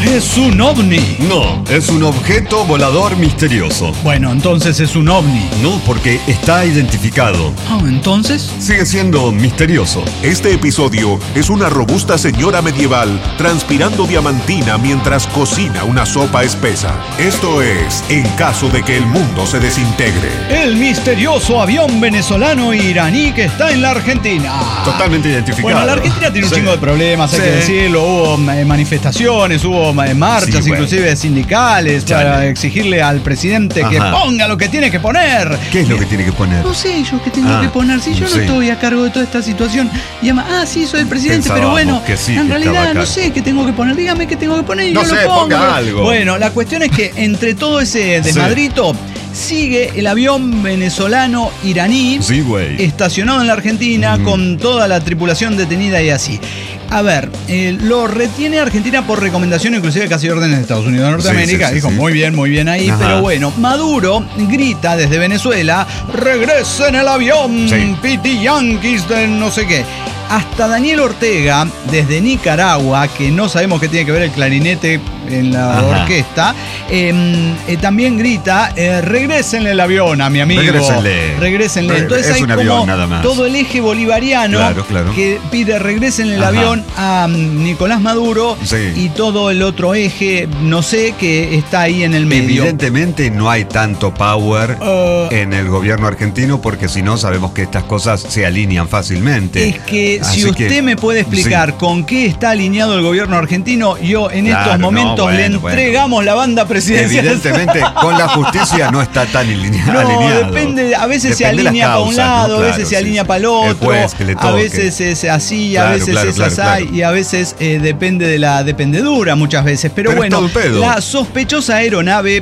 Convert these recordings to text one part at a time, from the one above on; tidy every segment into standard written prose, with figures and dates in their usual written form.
Es un ovni. No, es un objeto volador misterioso. Bueno, entonces es un ovni. No, porque está identificado. Ah, entonces. Sigue siendo misterioso. Este episodio es una robusta señora medieval transpirando diamantina mientras cocina una sopa espesa. Esto es En caso de que el mundo se desintegre. El misterioso avión venezolano-iraní que está en la Argentina. Totalmente identificado. Bueno, la Argentina tiene un Sí. chingo de problemas, hay Sí. que decirlo. Hubo manifestaciones, hubo marchas, Sí, bueno. inclusive sindicales, Chale. para exigirle al presidente que Ajá. ponga lo que tiene que poner. ¿Qué es lo que tiene que poner? No sé yo qué tengo que poner, si yo no sí. estoy a cargo de toda esta situación. Y además, sí, soy el presidente, pero Pensábamos bueno, que sí, en que estaba realidad a no cargo. sé qué tengo que poner. Dígame qué tengo que poner y No yo sé, lo pongo. ponga algo. Bueno, la cuestión es que entre todo ese desmadrito sigue el avión venezolano-iraní Sí, güey. estacionado en la Argentina con toda la tripulación detenida y así. A ver, lo retiene Argentina por recomendación inclusive casi órdenes de Estados Unidos de Norteamérica. Sí, Dijo, sí. muy bien ahí. Ajá. Pero bueno, Maduro grita desde Venezuela, regresen el avión, Sí. Piti Yankees de no sé qué. Hasta Daniel Ortega, desde Nicaragua, que no sabemos qué tiene que ver el clarinete en la Ajá. orquesta, también grita, regrésenle el avión a mi amigo. Regrésenle. Entonces Es hay un como avión nada más. todo el eje bolivariano Claro. que pide regrésenle el Ajá. avión a Nicolás Maduro Sí. y todo el otro eje, no sé, que está ahí en el medio. Evidentemente no hay tanto power en el gobierno argentino porque si no sabemos que estas cosas se alinean fácilmente. Es que Así si usted que, me puede explicar sí. con qué está alineado el gobierno argentino, yo en Claro, estos momentos no, le bueno. entregamos la banda presidencial. Evidentemente con la justicia no está tan alineado. No, depende, a veces se Depende de las alinea para un causas, lado, ¿no? a veces Claro, se alinea sí. para el El otro, juez que le a toque. veces es así, a Claro, veces claro, es claro, así claro. y a veces depende de la dependedura muchas veces. Pero Pero es bueno, todo un pedo. la sospechosa aeronave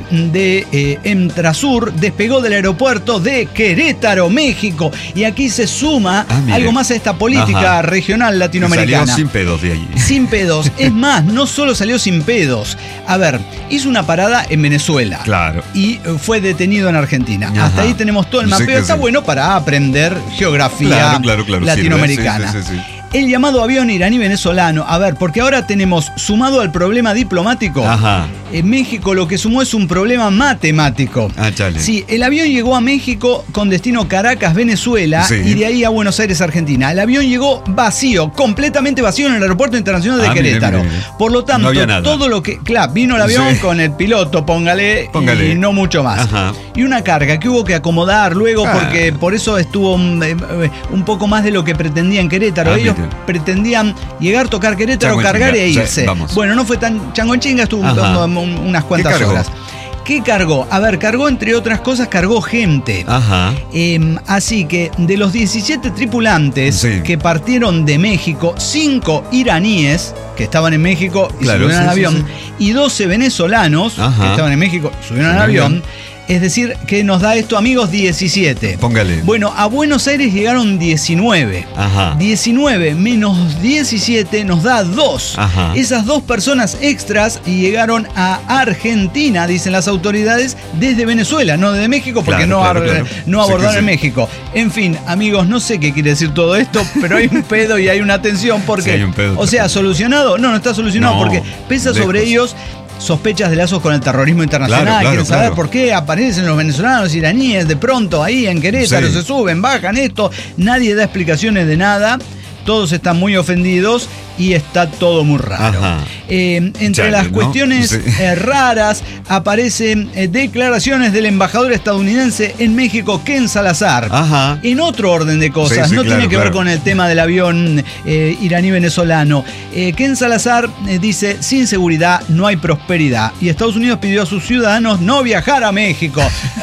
de Emtrasur despegó del aeropuerto de Querétaro, México. Y aquí se suma mire. algo más a esta política Ajá. regional latinoamericana. Salió sin pedos de allí. Sin pedos. Es más, no solo salió sin pedos. A ver, hizo una parada en Venezuela. Claro. Y fue detenido en Argentina. Ajá. Hasta ahí tenemos todo el Sí mapeo. que Está sí. bueno para aprender geografía Claro, latinoamericana. sirve. Sí. El llamado avión iraní-venezolano. A ver, porque ahora tenemos, sumado al problema diplomático, Ajá. en México lo que sumó es un problema matemático. Chale. Sí, el avión llegó a México con destino Caracas, Venezuela, Sí. y de ahí a Buenos Aires, Argentina. El avión llegó vacío, completamente vacío en el Aeropuerto Internacional de Mire, Querétaro. mire. Por lo tanto, No había nada. todo lo que... Claro, vino el avión Sí. con el piloto, póngale, Póngale. y no mucho más. Ajá. Y una carga que hubo que acomodar luego porque Ah. por eso estuvo un poco más de lo que pretendían Querétaro. Ellos mire. pretendían llegar, tocar Querétaro, Chango en cargar chinga. e Sí, irse. vamos. Bueno, no fue tan chango en chinga, estuvo Ajá. unas cuantas ¿Qué cargó? horas. ¿Qué cargó? A ver, cargó entre otras cosas, cargó gente. Ajá. Así que de los 17 tripulantes Sí. que partieron de México, 5 iraníes que estaban en México y Claro, subieron al sí, sí, avión, y 12 venezolanos Ajá. que estaban en México y subieron al Subieron al avión. Es decir, que nos da esto, amigos, 17. Póngale. Bueno, a Buenos Aires llegaron 19. Ajá. 19 menos 17 nos da 2. Ajá. Esas 2 personas extras llegaron a Argentina, dicen las autoridades, desde Venezuela, no desde México, porque Claro, claro. no Sí, abordaron que en sí. México. En fin, amigos, no sé qué quiere decir todo esto, pero hay un pedo y hay una tensión porque... Sí, hay un pedo. O sea, ¿solucionado? No está solucionado No, porque pesa sobre lejos. ellos sospechas de lazos con el terrorismo internacional. Claro, Quieren saber claro. por qué aparecen los venezolanos iraníes de pronto ahí en Querétaro, Sí. se suben, bajan esto. Nadie da explicaciones de nada. Todos están muy ofendidos y está todo muy raro. Ajá. Entre Chale, las ¿no? cuestiones Sí. raras aparecen declaraciones del embajador estadounidense en México, Ken Salazar. Ajá. En otro orden de cosas, Sí, sí, no claro, tiene que ver claro. con el tema del avión iraní-venezolano. Ken Salazar dice, sin seguridad no hay prosperidad. Y Estados Unidos pidió a sus ciudadanos no viajar a México.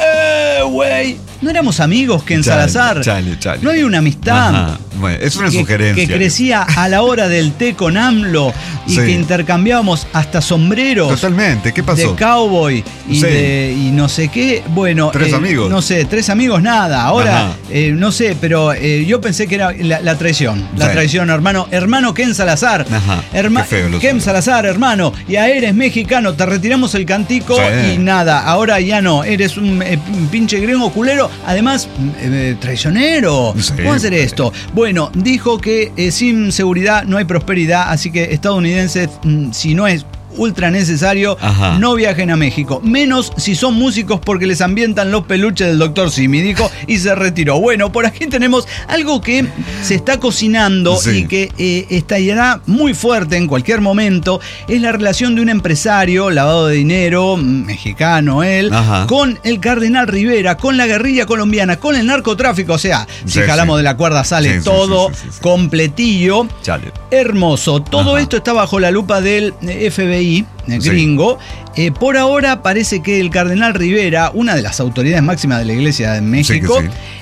Güey! ¿No éramos amigos, Ken Salazar? Chale. ¿No había una amistad? Ajá. Bueno, es una sugerencia. Que crecía a la hora del té con AMLO y Sí. que intercambiábamos hasta sombreros. Totalmente. ¿Qué pasó? De cowboy y, Sí. y no sé qué. Bueno, 3 amigos. No sé, 3 amigos nada. Ahora, Ajá. no sé, pero yo pensé que era la traición. La Sí. traición, hermano. Hermano Ken Salazar. Ajá. Qué feo lo Ken suena. Salazar, hermano. Ya eres mexicano, te retiramos el cantico Sí. y nada. Ahora ya no. Eres un pinche gringo culero. Además, traicionero. Sí. ¿Cómo hacer esto? Bueno, dijo que sin seguridad no hay prosperidad. Así que estadounidenses, si no es ultra necesario. Ajá. No viajen a México. Menos si son músicos porque les ambientan los peluches del Dr. Simi, dijo, y se retiró. Bueno, por aquí tenemos algo que se está cocinando y que estallará muy fuerte en cualquier momento. Es la relación de un empresario, lavado de dinero, mexicano él, con el Cardenal Rivera, con la guerrilla colombiana, con el narcotráfico. O sea, si jalamos de la cuerda sale todo completillo. Chale. Hermoso. Todo esto está bajo la lupa del FBI gringo. Por ahora parece que el Cardenal Rivera, una de las autoridades máximas de la Iglesia de México,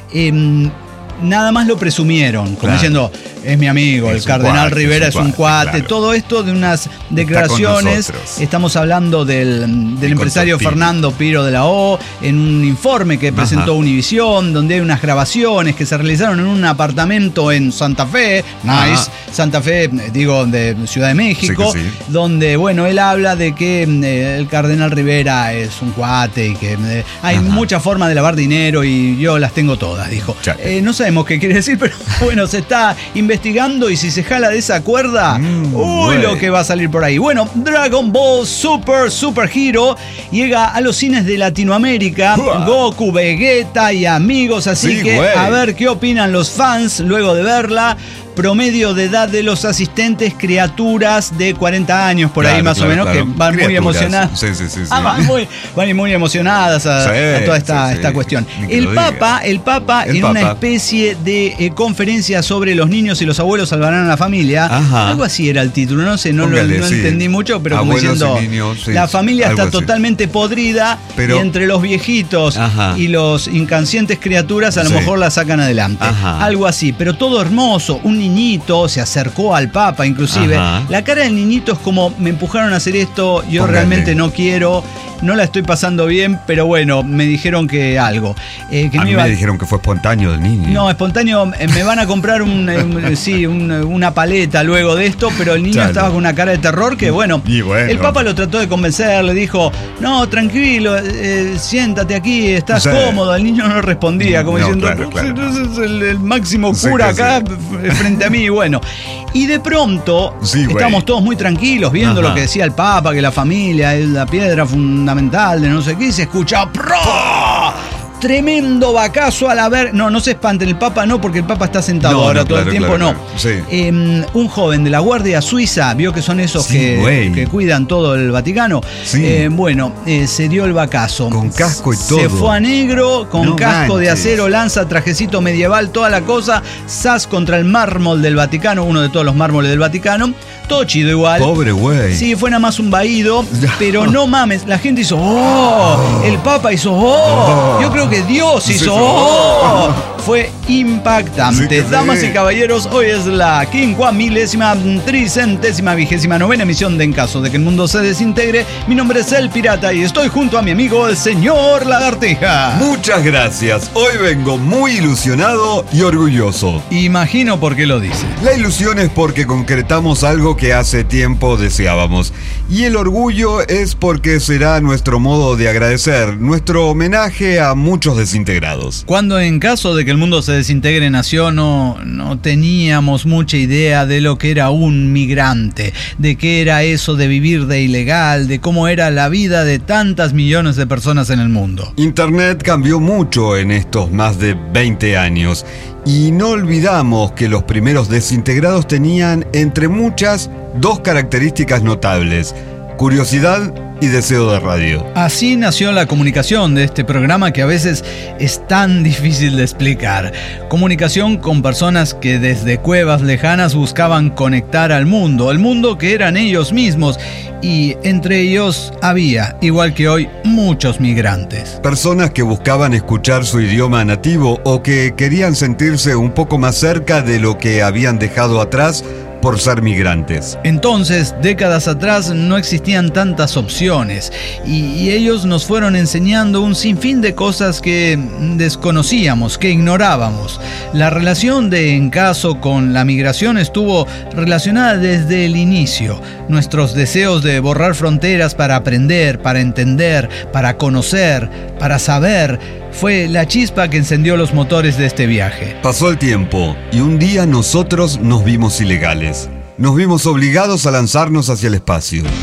nada más lo presumieron, como diciendo, es mi amigo, el Cardenal Rivera es un cuate. Claro. Todo esto de unas declaraciones. Estamos hablando del empresario Fernando Piro de la O, en un informe que presentó Univisión, donde hay unas grabaciones que se realizaron en un apartamento en Santa Fe, Santa Fe, digo, de Ciudad de México, donde, bueno, él habla de que el Cardenal Rivera es un cuate y que hay muchas formas de lavar dinero y yo las tengo todas, dijo. No sabemos qué quiere decir, pero bueno, se está investigando y si se jala de esa cuerda, lo que va a salir por ahí. Bueno, Dragon Ball Super Hero llega a los cines de Latinoamérica. Goku, Vegeta y amigos, así que a ver qué opinan los fans luego de verla. Promedio de edad de los asistentes, criaturas de 40 años, por ahí más o menos, que van muy emocionadas. Van muy emocionadas a toda esta cuestión. El Papa, en una especie de conferencia sobre los niños y los abuelos salvarán a la familia. Algo así era el título, no sé, no entendí mucho, pero como diciendo, niños, la familia está totalmente podrida, y entre los viejitos y los inconscientes criaturas a lo mejor la sacan adelante. Algo así, pero todo hermoso. Un niñito se acercó al Papa, inclusive. La cara del niñito es como, me empujaron a hacer esto, yo realmente no quiero, no la estoy pasando bien, pero bueno, me dijeron que algo. Me dijeron que fue espontáneo del niño. No, espontáneo, me van a comprar una paleta luego de esto, pero el niño estaba con una cara de terror que, bueno, el Papa lo trató de convencer, le dijo, no, tranquilo, siéntate aquí, estás cómodo. El niño no respondía, como diciendo, es el máximo cura acá frente a mí, bueno. Y de pronto, estamos todos muy tranquilos viendo lo que decía el Papa, que la familia es la piedra fundamental de no sé qué, y se escucha tremendo bacazo a la ver. No se espanten, el Papa no, porque el Papa está sentado ahora todo el tiempo, un joven de la Guardia Suiza, vio que son esos que cuidan todo el Vaticano. Se dio el bacazo. Con casco y todo. Se fue a negro, con casco de acero, lanza, trajecito medieval, toda la cosa, zas contra el mármol del Vaticano, uno de todos los mármoles del Vaticano. Todo chido igual. Pobre güey. Sí, fue nada más un vaído, pero no mames, la gente hizo el Papa hizo yo creo que Dios hizo Fue impactante. Damas y caballeros, hoy es la 50.329ª emisión de En Caso de que el Mundo se Desintegre. Mi nombre es El Pirata y estoy junto a mi amigo el señor Lagartija. Muchas gracias. Hoy vengo muy ilusionado y orgulloso. Imagino por qué lo dice. La ilusión es porque concretamos algo que hace tiempo deseábamos. Y el orgullo es porque será nuestro modo de agradecer, nuestro homenaje a muchos desintegrados. Cuando En Caso de que el Mundo se Desintegre nació, no teníamos mucha idea de lo que era un migrante, de qué era eso de vivir de ilegal, de cómo era la vida de tantas millones de personas en el mundo. Internet cambió mucho en estos más de 20 años y no olvidamos que los primeros desintegrados tenían, entre muchas, dos características notables: curiosidad y deseo de radio. Así nació la comunicación de este programa, que a veces es tan difícil de explicar. Comunicación con personas que desde cuevas lejanas buscaban conectar al mundo, el mundo que eran ellos mismos, y entre ellos había, igual que hoy, muchos migrantes. Personas que buscaban escuchar su idioma nativo o que querían sentirse un poco más cerca de lo que habían dejado atrás por ser migrantes. Entonces, décadas atrás no existían tantas opciones y ellos nos fueron enseñando un sinfín de cosas que desconocíamos, que ignorábamos. La relación de En Caso con la migración estuvo relacionada desde el inicio. Nuestros deseos de borrar fronteras para aprender, para entender, para conocer, para saber, fue la chispa que encendió los motores de este viaje. Pasó el tiempo y un día nosotros nos vimos ilegales. Nos vimos obligados a lanzarnos hacia el espacio.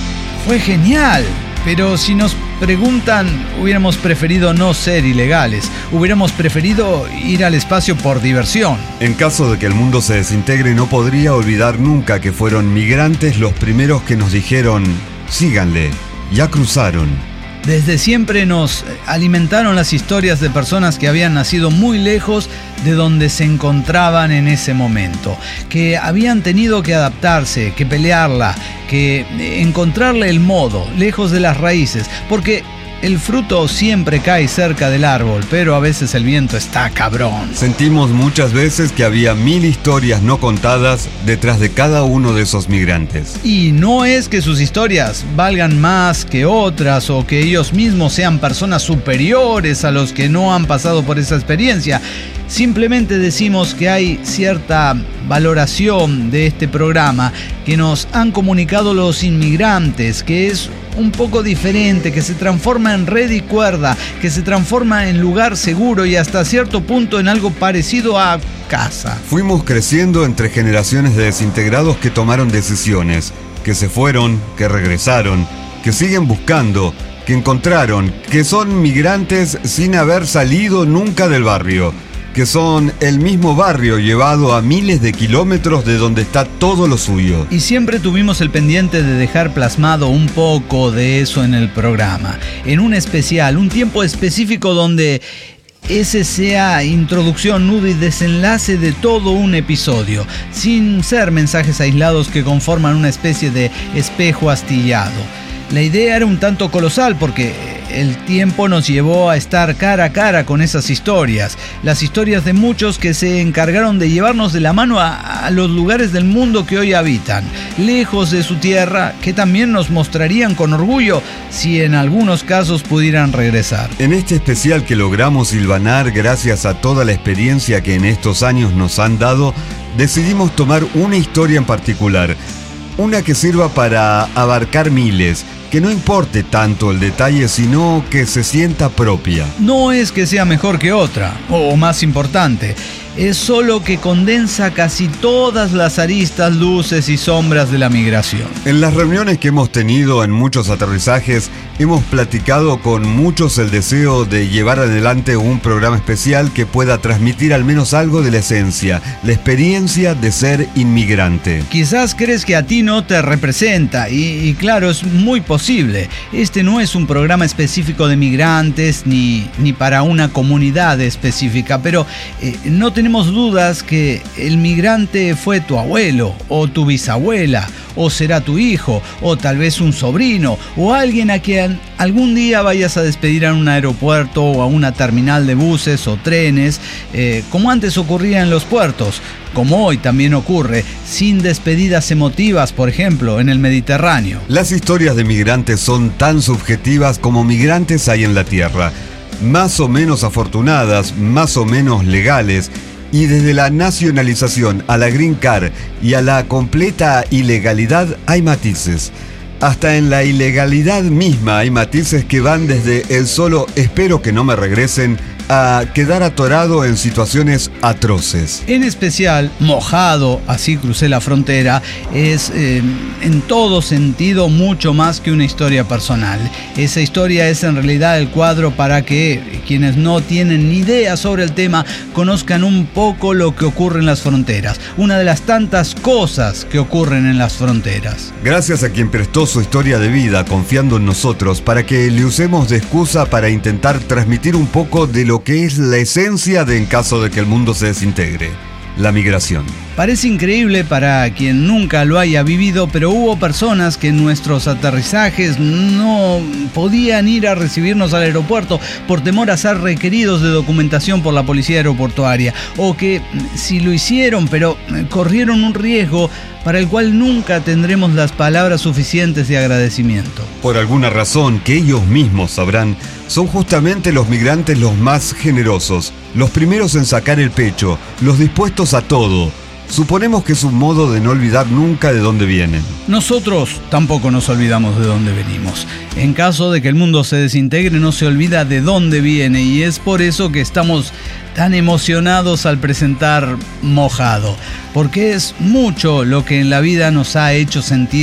Fue genial. Pero si nos preguntan, hubiéramos preferido no ser ilegales. Hubiéramos preferido ir al espacio por diversión. En caso de que el mundo se desintegre, no podría olvidar nunca que fueron migrantes los primeros que nos dijeron: síganle, ya cruzaron. Desde siempre nos alimentaron las historias de personas que habían nacido muy lejos de donde se encontraban en ese momento, que habían tenido que adaptarse, que pelearla, que encontrarle el modo, lejos de las raíces, porque el fruto siempre cae cerca del árbol, pero a veces el viento está cabrón. Sentimos muchas veces que había 1000 historias no contadas detrás de cada uno de esos migrantes. Y no es que sus historias valgan más que otras o que ellos mismos sean personas superiores a los que no han pasado por esa experiencia. Simplemente decimos que hay cierta valoración de este programa que nos han comunicado los inmigrantes, que es un poco diferente, que se transforma en red y cuerda, que se transforma en lugar seguro y hasta cierto punto en algo parecido a casa. Fuimos creciendo entre generaciones de desintegrados que tomaron decisiones, que se fueron, que regresaron, que siguen buscando, que encontraron, que son migrantes sin haber salido nunca del barrio, que son el mismo barrio llevado a miles de kilómetros de donde está todo lo suyo. Y siempre tuvimos el pendiente de dejar plasmado un poco de eso en el programa, en un especial, un tiempo específico donde ese sea introducción, nudo y desenlace de todo un episodio, sin ser mensajes aislados que conforman una especie de espejo astillado. La idea era un tanto colosal porque el tiempo nos llevó a estar cara a cara con esas historias, las historias de muchos que se encargaron de llevarnos de la mano a los lugares del mundo que hoy habitan, lejos de su tierra, que también nos mostrarían con orgullo si en algunos casos pudieran regresar. En este especial que logramos hilvanar gracias a toda la experiencia que en estos años nos han dado, decidimos tomar una historia en particular, una que sirva para abarcar miles, que no importe tanto el detalle, sino que se sienta propia. No es que sea mejor que otra, o más importante, es solo que condensa casi todas las aristas, luces y sombras de la migración. En las reuniones que hemos tenido en muchos aterrizajes, hemos platicado con muchos el deseo de llevar adelante un programa especial que pueda transmitir al menos algo de la esencia, la experiencia de ser inmigrante. Quizás crees que a ti no te representa, y claro, es muy posible. Este no es un programa específico de migrantes ni para una comunidad específica, pero no tenemos dudas que el migrante fue tu abuelo o tu bisabuela, o será tu hijo, o tal vez un sobrino, o alguien a quien algún día vayas a despedir a un aeropuerto o a una terminal de buses o trenes, como antes ocurría en los puertos, como hoy también ocurre, sin despedidas emotivas, por ejemplo, en el Mediterráneo. Las historias de migrantes son tan subjetivas como migrantes hay en la tierra, más o menos afortunadas, más o menos legales. Y desde la nacionalización a la Green Card y a la completa ilegalidad hay matices. Hasta en la ilegalidad misma hay matices que van desde el solo espero que no me regresen a quedar atorado en situaciones atroces. En especial, Mojado, así crucé la frontera, es en todo sentido mucho más que una historia personal. Esa historia es en realidad el cuadro para que quienes no tienen ni idea sobre el tema conozcan un poco lo que ocurre en las fronteras, una de las tantas cosas que ocurren en las fronteras. Gracias a quien prestó su historia de vida confiando en nosotros para que le usemos de excusa para intentar transmitir un poco de lo que es la esencia de en caso de que el mundo se desintegre, la migración. Parece increíble para quien nunca lo haya vivido, pero hubo personas que en nuestros aterrizajes no podían ir a recibirnos al aeropuerto por temor a ser requeridos de documentación por la policía aeroportuaria, o que sí lo hicieron, pero corrieron un riesgo para el cual nunca tendremos las palabras suficientes de agradecimiento. Por alguna razón que ellos mismos sabrán, son justamente los migrantes los más generosos, los primeros en sacar el pecho, los dispuestos a todo. Suponemos que es un modo de no olvidar nunca de dónde vienen. Nosotros tampoco nos olvidamos de dónde venimos. En caso de que el mundo se desintegre, no se olvida de dónde viene, y es por eso que estamos tan emocionados al presentar Mojado, porque es mucho lo que en la vida nos ha hecho sentir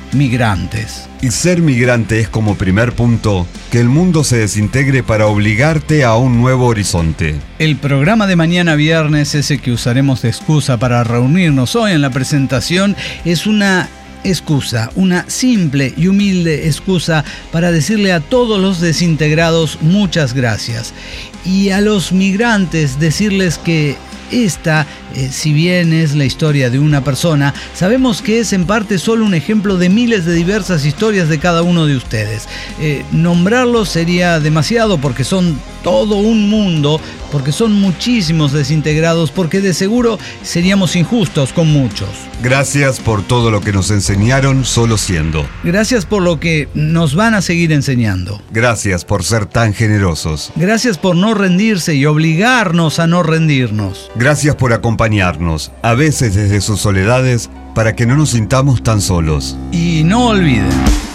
migrantes. Y ser migrante es como primer punto que el mundo se desintegre para obligarte a un nuevo horizonte. El programa de mañana viernes, ese que usaremos de excusa para reunirnos hoy en la presentación, es una excusa, una simple y humilde excusa para decirle a todos los desintegrados muchas gracias. Y a los migrantes decirles que esta, si bien es la historia de una persona, sabemos que es en parte solo un ejemplo de miles de diversas historias de cada uno de ustedes. Nombrarlos sería demasiado porque son todo un mundo, porque son muchísimos desintegrados, porque de seguro seríamos injustos con muchos. Gracias por todo lo que nos enseñaron solo siendo. Gracias por lo que nos van a seguir enseñando. Gracias por ser tan generosos. Gracias por no rendirse y obligarnos a no rendirnos. Gracias por acompañarnos, a veces desde sus soledades, para que no nos sintamos tan solos. Y no olviden,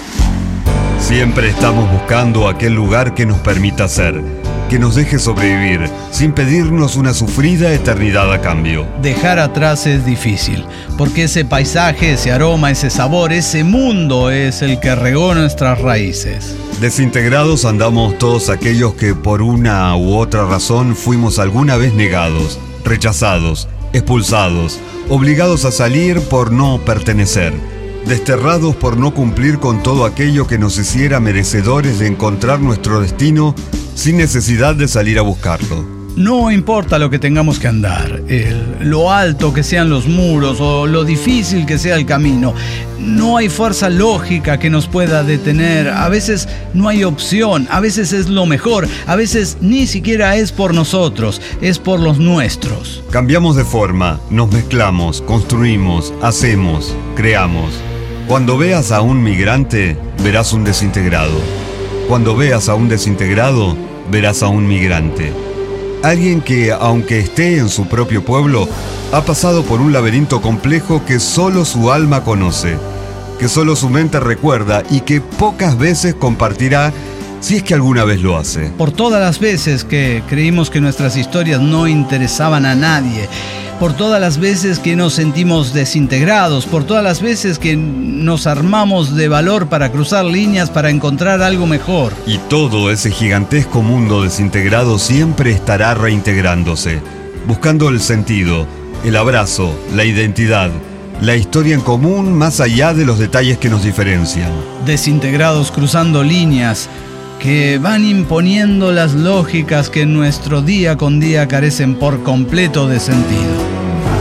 siempre estamos buscando aquel lugar que nos permita ser, que nos deje sobrevivir, sin pedirnos una sufrida eternidad a cambio. Dejar atrás es difícil, porque ese paisaje, ese aroma, ese sabor, ese mundo es el que regó nuestras raíces. Desintegrados andamos todos aquellos que por una u otra razón fuimos alguna vez negados, rechazados, expulsados, obligados a salir por no pertenecer, desterrados por no cumplir con todo aquello que nos hiciera merecedores de encontrar nuestro destino sin necesidad de salir a buscarlo. No importa lo que tengamos que andar, lo alto que sean los muros o lo difícil que sea el camino, no hay fuerza lógica que nos pueda detener. A veces no hay opción, a veces es lo mejor, a veces ni siquiera es por nosotros, es por los nuestros. Cambiamos de forma, nos mezclamos, construimos, hacemos, creamos. Cuando veas a un migrante, verás un desintegrado. Cuando veas a un desintegrado, verás a un migrante. Alguien que, aunque esté en su propio pueblo, ha pasado por un laberinto complejo que solo su alma conoce, que solo su mente recuerda y que pocas veces compartirá, si es que alguna vez lo hace. Por todas las veces que creímos que nuestras historias no interesaban a nadie, por todas las veces que nos sentimos desintegrados, por todas las veces que nos armamos de valor para cruzar líneas para encontrar algo mejor. Y todo ese gigantesco mundo desintegrado siempre estará reintegrándose, buscando el sentido, el abrazo, la identidad, la historia en común más allá de los detalles que nos diferencian. Desintegrados cruzando líneas que van imponiendo las lógicas que en nuestro día con día carecen por completo de sentido.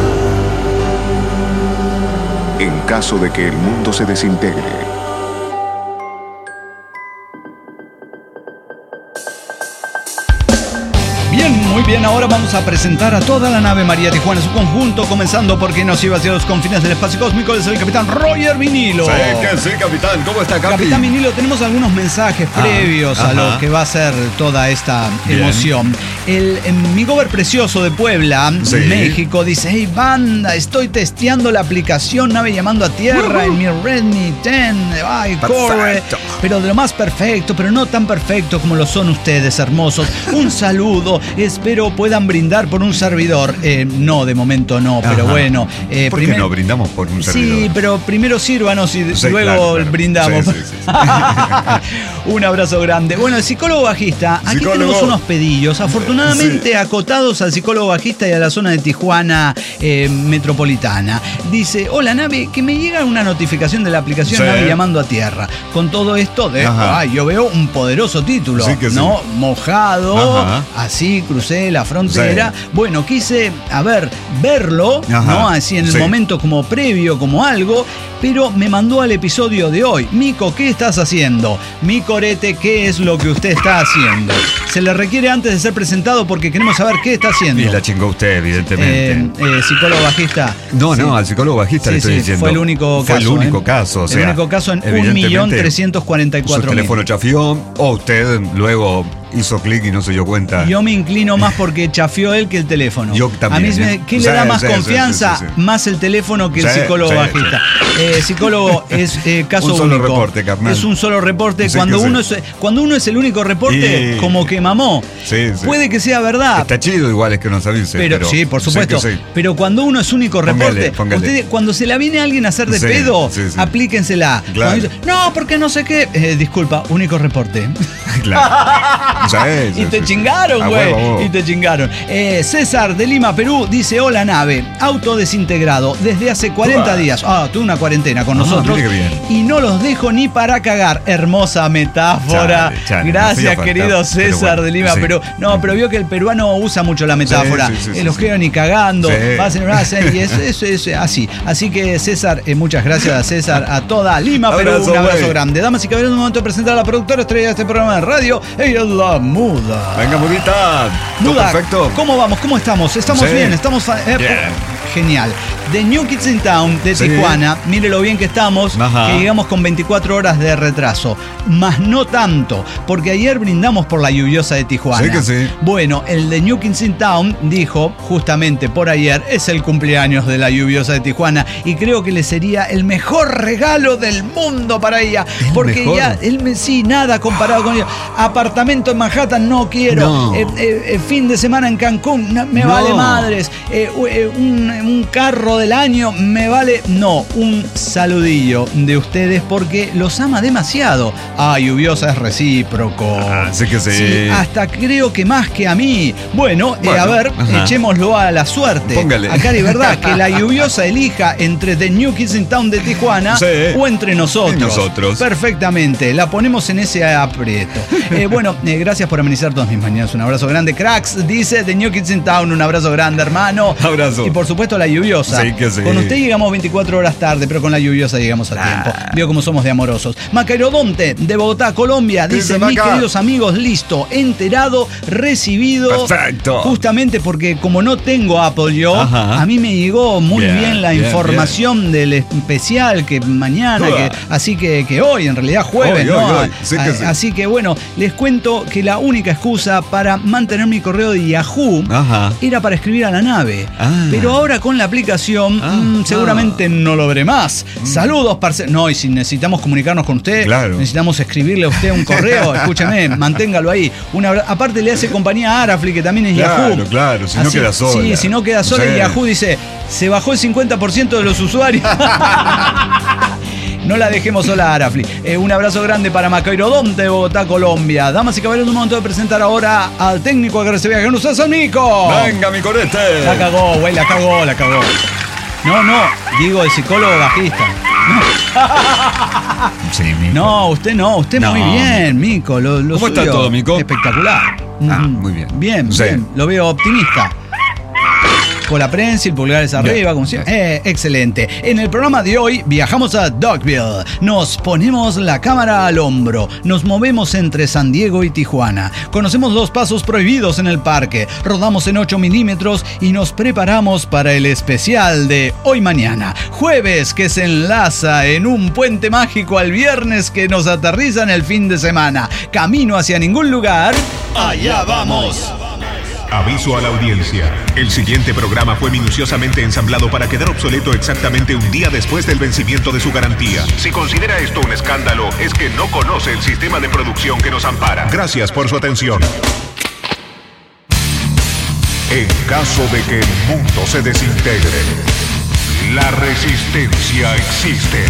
En caso de que el mundo se desintegre. Bien, muy bien, ahora vamos a presentar a toda la nave María Tijuana en su conjunto, comenzando porque nos lleva hacia los confines del espacio cósmico, es el capitán Roger Vinilo. Sí, que sí, capitán, ¿cómo está, Capi? Capitán Vinilo, tenemos algunos mensajes previos a lo que va a ser toda esta emoción. El mi gober precioso de Puebla, México, dice: hey banda, estoy testeando la aplicación Nave Llamando a Tierra en mi Redmi 10, ay, corre, pero de lo más perfecto, pero no tan perfecto como lo son ustedes, hermosos. Un saludo. Espero puedan brindar por un servidor. No, de momento no, pero bueno. ¿Por qué no brindamos por un servidor? Sí, pero primero sírvanos y luego brindamos. Sí. Un abrazo grande. Bueno, el psicólogo bajista, aquí tenemos unos pedillos, afortunadamente acotados al psicólogo bajista y a la zona de Tijuana metropolitana. Dice: hola nave, que me llega una notificación de la aplicación Nave Llamando a Tierra. Con todo esto de, yo veo un poderoso título, ¿no? Mojado, así crucé la frontera. Bueno, quise, verlo, ¿no? Así en el momento como previo, como algo, pero me mandó al episodio de hoy. Mico, ¿qué estás haciendo? Mi corete, ¿qué es lo que usted está haciendo? Se le requiere antes de ser presentado porque queremos saber qué está haciendo. Y la chingó usted, evidentemente. Psicólogo bajista. No, al psicólogo bajista le estoy diciendo. Fue el único caso. Fue el único caso, o sea. El único caso en 1.344.000. Su teléfono chafió, o usted luego hizo clic y no se dio cuenta. Yo me inclino más porque chafió él que el teléfono. Yo también. A mí, ¿qué le da más confianza? Sí. Más el teléfono que el psicólogo bajista. Psicólogo es caso único. Un solo reporte, carnal. Es un solo reporte. Sí, cuando uno es el único reporte, como que mamó. Sí. Puede que sea verdad. Está chido igual es que nos avise. Pero sí, por supuesto. Sí. Pero cuando uno es único reporte, Póngale. ustedes, cuando se la viene a alguien a hacer de pedo, aplíquensela. Claro. Dice, no, porque no sé qué. Disculpa, único reporte. Claro. Y te chingaron, güey. Y te chingaron. César de Lima, Perú, dice: hola, nave. Auto desintegrado desde hace 40 días. Tuve una cuarentena con nosotros. Y no los dejo ni para cagar. Hermosa metáfora. Chale, Gracias, querido César de Lima, Perú. No, pero vio que el peruano usa mucho la metáfora. Los quedo ni cagando. Y eso es así. Así que, César, muchas gracias, César, a toda Lima, Perú. Un abrazo grande. Damas y caballeros, es un momento de presentar a la productora estrella de este programa de radio. Ella es la Muda. Venga, Mudita. Muda, perfecto. ¿Cómo vamos? ¿Cómo estamos? ¿Estamos bien? ¿Estamos genial? The New Kids in Town de Tijuana, mire lo bien que estamos, que llegamos con 24 horas de retraso. Más no tanto, porque ayer brindamos por la lluviosa de Tijuana. Sí que sí. Bueno, el The New Kids in Town dijo, justamente por ayer, es el cumpleaños de la lluviosa de Tijuana y creo que le sería el mejor regalo del mundo para ella. Porque mejor. Ya, nada comparado con ella. Apartamento en Manhattan no quiero. Fin de semana en Cancún, me vale madres. Un carro del año me vale. No, un saludillo de ustedes porque los ama demasiado. Lluviosa es recíproco. Sí que sí. Hasta creo que más que a mí. Bueno, a ver, echémoslo a la suerte. Póngale. Acá de verdad que la lluviosa elija entre The New Kids in Town de Tijuana o entre nosotros. Perfectamente, la ponemos en ese aprieto. Gracias por amenizar todas mis mañanas. Un abrazo grande, cracks. Dice The New Kids in Town, un abrazo grande, hermano. Abrazo. Y por supuesto la lluviosa. Sí que sí. Con usted llegamos 24 horas tarde, pero con la lluviosa llegamos a tiempo. Veo cómo somos de amorosos. Macairodonte de Bogotá, Colombia, dice: mis queridos amigos, listo, enterado, recibido. Perfecto. Justamente porque como no tengo Apple yo, a mí me llegó muy bien la información del especial que mañana, así que hoy, en realidad jueves, ¿no? Hoy. Sí que sí. Así que bueno, les cuento que la única excusa para mantener mi correo de Yahoo era para escribir a la nave. Pero ahora con la aplicación seguramente no lo veré más. Saludos, parceros. No, y si necesitamos comunicarnos con usted, necesitamos escribirle a usted un correo, escúcheme, manténgalo ahí. Aparte le hace compañía a Arafli, que también es Yahoo. Claro, si no queda sola. Sí, si no queda sola, y Yahoo dice, se bajó el 50% de los usuarios. No la dejemos sola a Arafli. Un abrazo grande para Macairodonte de Bogotá, Colombia. Damas y caballeros, un momento de presentar ahora al técnico que recibe a nosotros, al Nico. Venga, mi corete. La cagó, güey, la cagó. No, digo el psicólogo bajista. No, usted usted muy bien, Mico. ¿Cómo está todo, Mico? Espectacular. Muy bien. Bien, lo veo optimista. Con la prensa y pulgares arriba, como siempre. Excelente. En el programa de hoy viajamos a Dogville. Nos ponemos la cámara al hombro. Nos movemos entre San Diego y Tijuana. Conocemos los pasos prohibidos en el parque. Rodamos en 8 milímetros y nos preparamos para el especial de hoy mañana. Jueves que se enlaza en un puente mágico al viernes que nos aterriza en el fin de semana. Camino hacia ningún lugar. ¡Allá vamos! Aviso a la audiencia. El siguiente programa fue minuciosamente ensamblado para quedar obsoleto exactamente un día después del vencimiento de su garantía. Si considera esto un escándalo, es que no conoce el sistema de producción que nos ampara. Gracias por su atención. En caso de que el mundo se desintegre, la resistencia existe.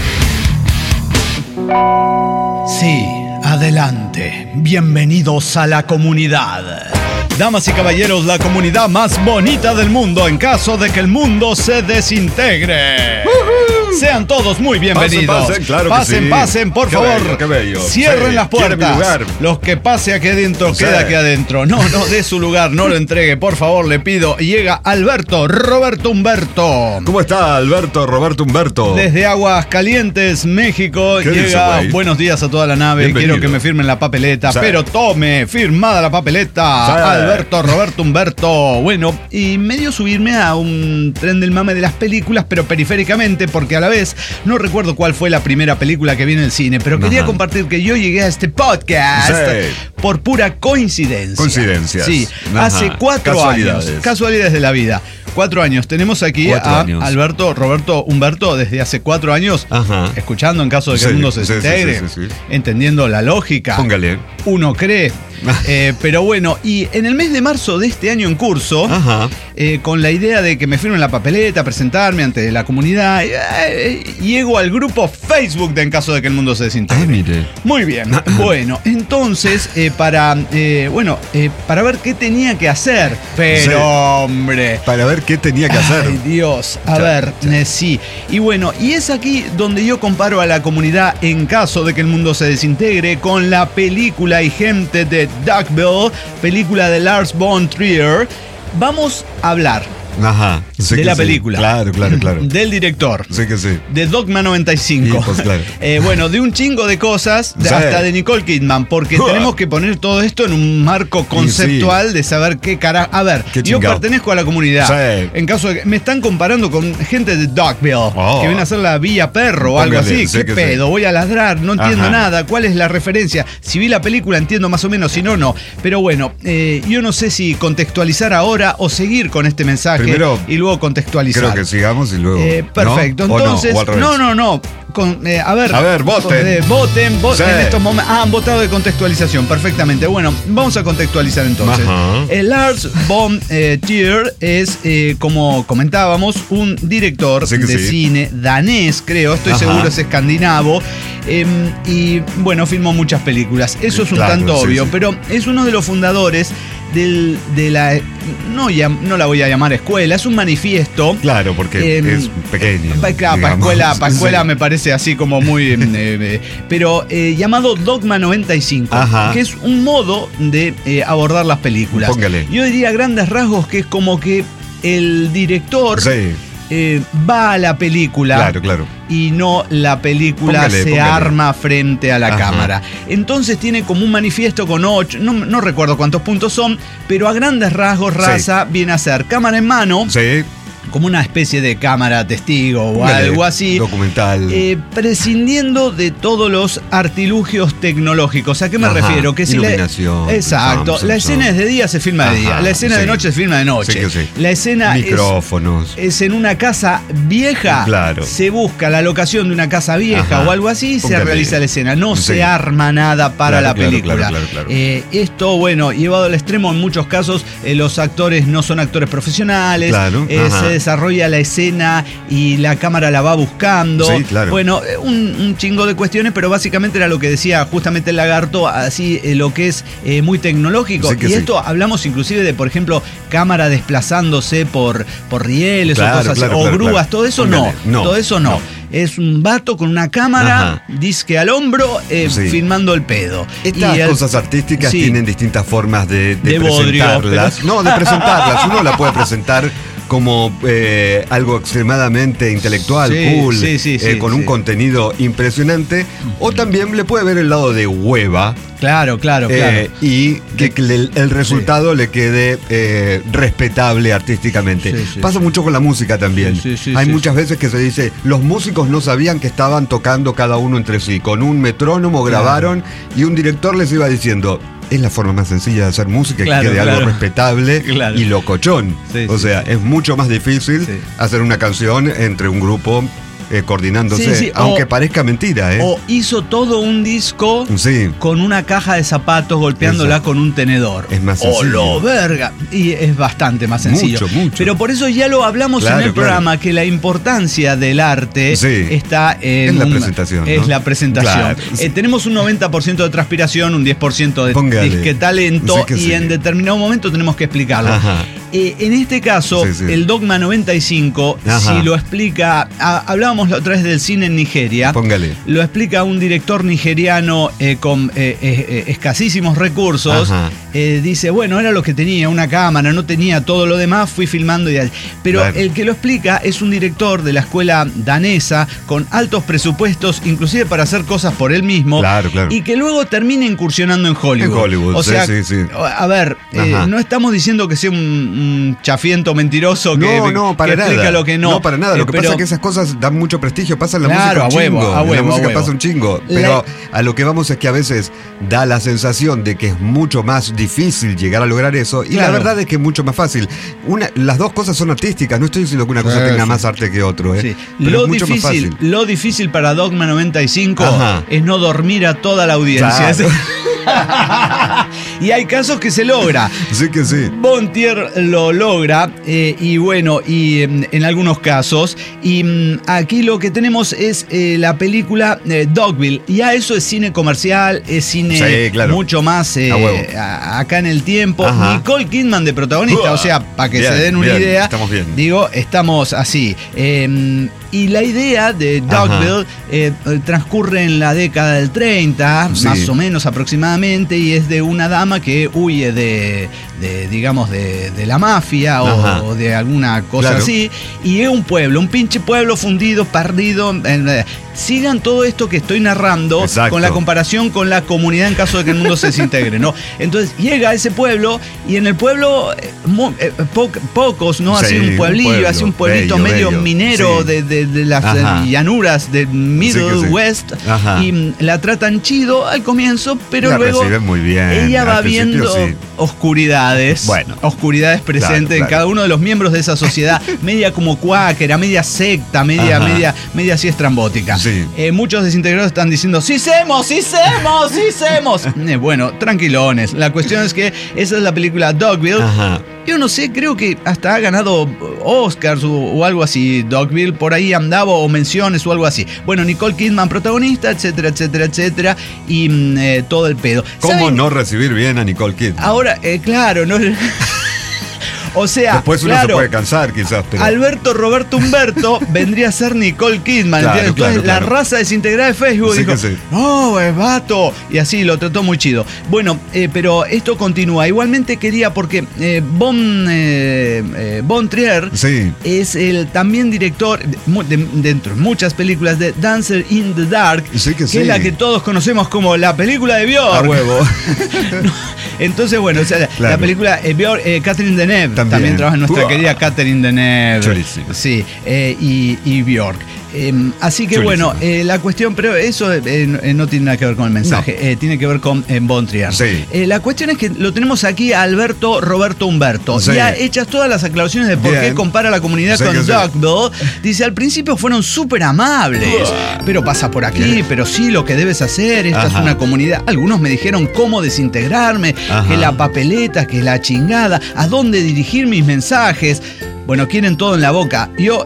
Sí, adelante. Bienvenidos a la comunidad. Damas y caballeros, la comunidad más bonita del mundo en caso de que el mundo se desintegre. Sean todos muy bienvenidos. Pasen, claro que sí. Pasen, por favor. Qué bello. Cierren las puertas. Los que pase aquí adentro, queda aquí adentro. No dé su lugar, no lo entregue, por favor, le pido. Llega Roberto Humberto. ¿Cómo está Roberto Humberto? Desde Aguascalientes, México. Llega, buenos días a toda la nave. Bienvenido. Quiero que me firmen la papeleta, pero tome firmada la papeleta. Roberto Humberto. Bueno, y medio subirme a un tren del mame de las películas, pero periféricamente, porque a la vez. No recuerdo cuál fue la primera película que vi en el cine, pero quería compartir que yo llegué a este podcast por pura coincidencia. Coincidencias. Sí, hace 4 años. Casualidades de la vida. 4 años. Tenemos aquí a Roberto Humberto desde hace 4 años, escuchando en caso de que el mundo se desintegre, entendiendo la lógica. Póngale. Uno cree. Pero bueno, y en el mes de marzo de este año en curso, con la idea de que me firmen la papeleta, presentarme ante la comunidad, llego al grupo Facebook de En caso de que el mundo se desintegre. Mire. Muy bien. Bueno, entonces, para ver qué tenía que hacer. Pero, hombre. Para ver qué tenía que hacer. Ay, Dios. A ver, sí. Y bueno, y es aquí donde yo comparo a la comunidad En caso de que el mundo se desintegre con la película y gente de Duckbill, película de Lars von Trier. Vamos a hablar de la película. Claro. Del director. Sí que sí. De Dogma 95. Sí, pues, claro. Bueno, de un chingo de cosas, hasta de Nicole Kidman, porque tenemos que poner todo esto en un marco conceptual de saber qué carajo. A ver, yo pertenezco a la comunidad. Sí. En caso de que me están comparando con gente de Duckbill, que viene a hacer la Villa Perro o algo así. ¿Qué pedo? Voy a ladrar, no entiendo nada. ¿Cuál es la referencia? Si vi la película entiendo más o menos, si no, no. Pero bueno, yo no sé si contextualizar ahora o seguir con este mensaje. Primero, y luego contextualizar. Creo que sigamos y luego. Perfecto. ¿No? Entonces, no. A ver, voten. Voten en estos momentos. Han votado de contextualización, perfectamente. Bueno, vamos a contextualizar entonces. Lars von Trier es, como comentábamos, un director de cine danés, creo, estoy seguro es escandinavo. Y bueno, filmó muchas películas. Eso es un tanto obvio, pero es uno de los fundadores de la. No la voy a llamar escuela, es un manifiesto. Claro, porque es pequeño. Claro, para escuela me parece así como muy. Pero llamado Dogma 95, que es un modo de abordar las películas. Póngale. Yo diría a grandes rasgos que es como que el director va a la película. Claro. Y no la película póngale. Arma frente a la cámara. Entonces tiene como un manifiesto con 8, no recuerdo cuántos puntos son, pero a grandes rasgos, raza, viene a ser cámara en mano. Como una especie de cámara testigo o algo así. Documental. Prescindiendo de todos los artilugios tecnológicos. ¿A qué me refiero? Que iluminación. Exacto. La escena es de día, se filma de día. La escena de noche se filma de noche. La escena micrófonos. Es en una casa vieja. Claro. Se busca la locación de una casa vieja o algo así y se realiza la escena. No se arma nada para la película. Claro. Esto, bueno, llevado al extremo, en muchos casos los actores no son actores profesionales. Se desarrolla la escena y la cámara la va buscando. Bueno, un chingo de cuestiones, pero básicamente era lo que decía justamente el Lagarto, así lo que es muy tecnológico. Y esto hablamos inclusive de, por ejemplo, cámara desplazándose por rieles o cosas así, o grúas, todo eso no. Todo eso no. Es un vato con una cámara, disque al hombro, filmando el pedo. Estas cosas artísticas tienen distintas formas de presentarlas. No, de presentarlas. Uno la puede presentar como algo extremadamente intelectual, cool, con un contenido impresionante, o también le puede ver el lado de hueva. Claro. Y que el resultado le quede respetable artísticamente. Pasa mucho con la música también. Hay muchas veces que se dice, los músicos no sabían que estaban tocando cada uno entre sí. Con un metrónomo grabaron y un director les iba diciendo, es la forma más sencilla de hacer música, que quede algo respetable y locochón. O sea, es mucho más difícil hacer una canción entre un grupo coordinándose, aunque parezca mentira. O hizo todo un disco con una caja de zapatos golpeándola con un tenedor. Es más sencillo. Verga. Y es bastante más sencillo. Mucho. Pero por eso ya lo hablamos en el programa, que la importancia del arte está en la presentación. Es la presentación. Tenemos un 90% de transpiración, un 10% de disque talento, y en determinado momento tenemos que explicarlo. En este caso, el Dogma 95, si lo explica, hablábamos la otra vez del cine en Nigeria. Lo explica un director nigeriano con escasísimos recursos. Dice, bueno, era lo que tenía, una cámara, no tenía todo lo demás, fui filmando y pero el que lo explica es un director de la escuela danesa con altos presupuestos, inclusive para hacer cosas por él mismo, y que luego termina incursionando en Hollywood. O sea, a ver, no estamos diciendo que sea un un chafiento mentiroso que para explica nada. lo que no. No, para nada. Lo que pasa es que esas cosas dan mucho prestigio. Pasa en la música un chingo. En la música pasa un chingo. Pero a lo que vamos es que a veces da la sensación de que es mucho más difícil llegar a lograr eso. Y la verdad es que es mucho más fácil. Las dos cosas son artísticas. No estoy diciendo que una cosa tenga más arte que otro. Sí. Pero es mucho más fácil. Lo difícil para Dogma 95 es no dormir a toda la audiencia. Claro. Y hay casos que se logra. Sí que sí. Von Trier lo logra en algunos casos. Y aquí lo que tenemos es la película Dogville. Ya eso es cine comercial, es cine mucho más acá en el tiempo. Ajá. Nicole Kidman de protagonista, o sea, para que se den una idea. Estamos bien. Digo, estamos así. Y la idea de Dogville transcurre en la década del 30, más o menos aproximadamente, y es de una dama que huye de la mafia o de alguna cosa así, y es un pueblo, un pinche pueblo fundido, perdido. Sigan todo esto que estoy narrando con la comparación con la comunidad en caso de que el mundo se desintegre, ¿no? Entonces llega a ese pueblo y en el pueblo pocos, ¿no? Así un pueblillo, así un pueblito medio minero de las llanuras del Middle West, y la tratan chido al comienzo, pero luego muy bien. ella va viendo oscuridades presentes en cada uno de los miembros de esa sociedad, media como cuáquera, media secta, media así estrambótica. Muchos desintegrados están diciendo ¡sí semos! Bueno, tranquilones. La cuestión es que esa es la película Dogville. Yo no sé, creo que hasta ha ganado Oscars o algo así. Dogville, por ahí andaba, o menciones o algo así. Bueno, Nicole Kidman protagonista, etcétera, y todo el pedo. ¿Cómo no recibir bien a Nicole Kidman? Ahora, claro, no... O sea, después uno se puede cansar quizás, pero... Alberto Roberto Humberto vendría a ser Nicole Kidman. Entonces la raza desintegrada de Facebook dijo, no, es vato. Y así lo trató muy chido. Bueno, pero esto continúa. Igualmente quería, porque Von Trier es el también director dentro de muchas películas de Dancer in the Dark, que es la que todos conocemos como la película de Björk. A huevo. Entonces, bueno, o sea, la película Björk, Catherine Deneuve. También trabaja nuestra querida Catherine Deneuve. Chorísimo. Sí, y Björk. Así que Chorísimo. bueno, la cuestión, pero eso no tiene nada que ver con el mensaje, tiene que ver con Von Trier. La cuestión es que lo tenemos aquí a Alberto Roberto Humberto. Ya hechas todas las aclaraciones de por qué compara la comunidad con Dogville. Dice, al principio fueron súper amables, pero pasa por aquí, pero sí, lo que debes hacer, esta es una comunidad. Algunos me dijeron cómo desintegrarme, que la papeleta, que la chingada, a dónde dirigir mis mensajes. Bueno, quieren todo en la boca. Yo,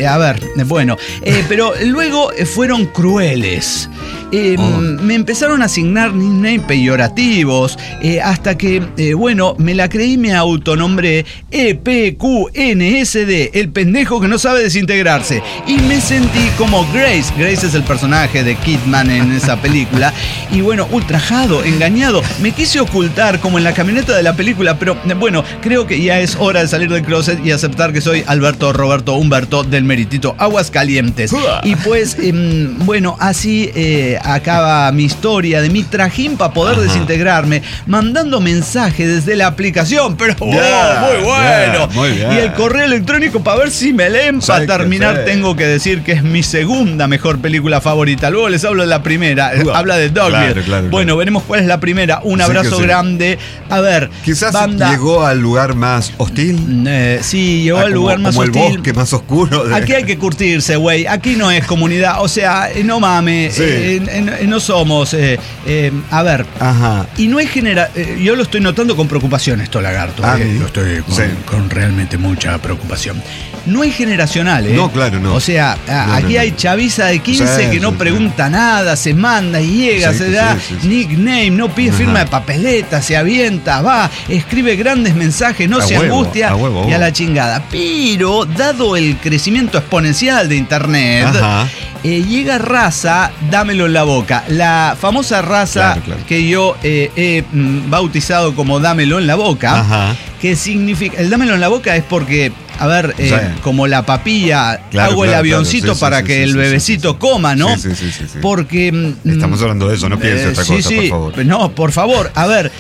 pero luego fueron crueles. Me empezaron a asignar nicknames peyorativos, hasta que, me la creí y me autonombré EPQNSD, el pendejo que no sabe desintegrarse. Y me sentí como Grace. Grace es el personaje de Kidman en esa película. Y bueno, ultrajado, engañado. Me quise ocultar como en la camioneta de la película, pero creo que ya es hora de salir del closet y aceptar que soy Alberto Roberto Humberto del Meritito Aguascalientes. Y pues, así acaba mi historia de mi trajín para poder desintegrarme, mandando mensaje desde la aplicación, pero muy bueno. Muy bien. Y el correo electrónico para ver si me leen. Para terminar, tengo que decir que es mi segunda mejor película favorita. Luego les hablo de la primera. Habla de Dogville. Claro. Veremos cuál es la primera. Un abrazo grande. A ver, quizás llegó al lugar más hostil. Sí, llegó al lugar más hostil. Como el bosque más oscuro. Aquí hay que curtirse, güey. Aquí no es comunidad. O sea, no mames. No somos. A ver. Y no es yo lo estoy notando con preocupación esto, lagarto. Lo estoy con realmente mucha preocupación. No es generacional, No, claro, no. O sea, aquí hay chaviza de 15 que no pregunta nada, se manda y llega, se da nickname, no pide firma de papeleta, se avienta, va, escribe grandes mensajes, no se angustia y a la chingada. Pero, dado el crecimiento exponencial de Internet, llega raza, dámelo en la boca. La famosa raza que yo he bautizado como dámelo en la boca, que significa, el dámelo en la boca es porque, a ver, como la papilla, hago el avioncito para que el bebecito coma, ¿no? Porque... Estamos hablando de eso, no piense otra cosa, por favor. No, por favor, a ver...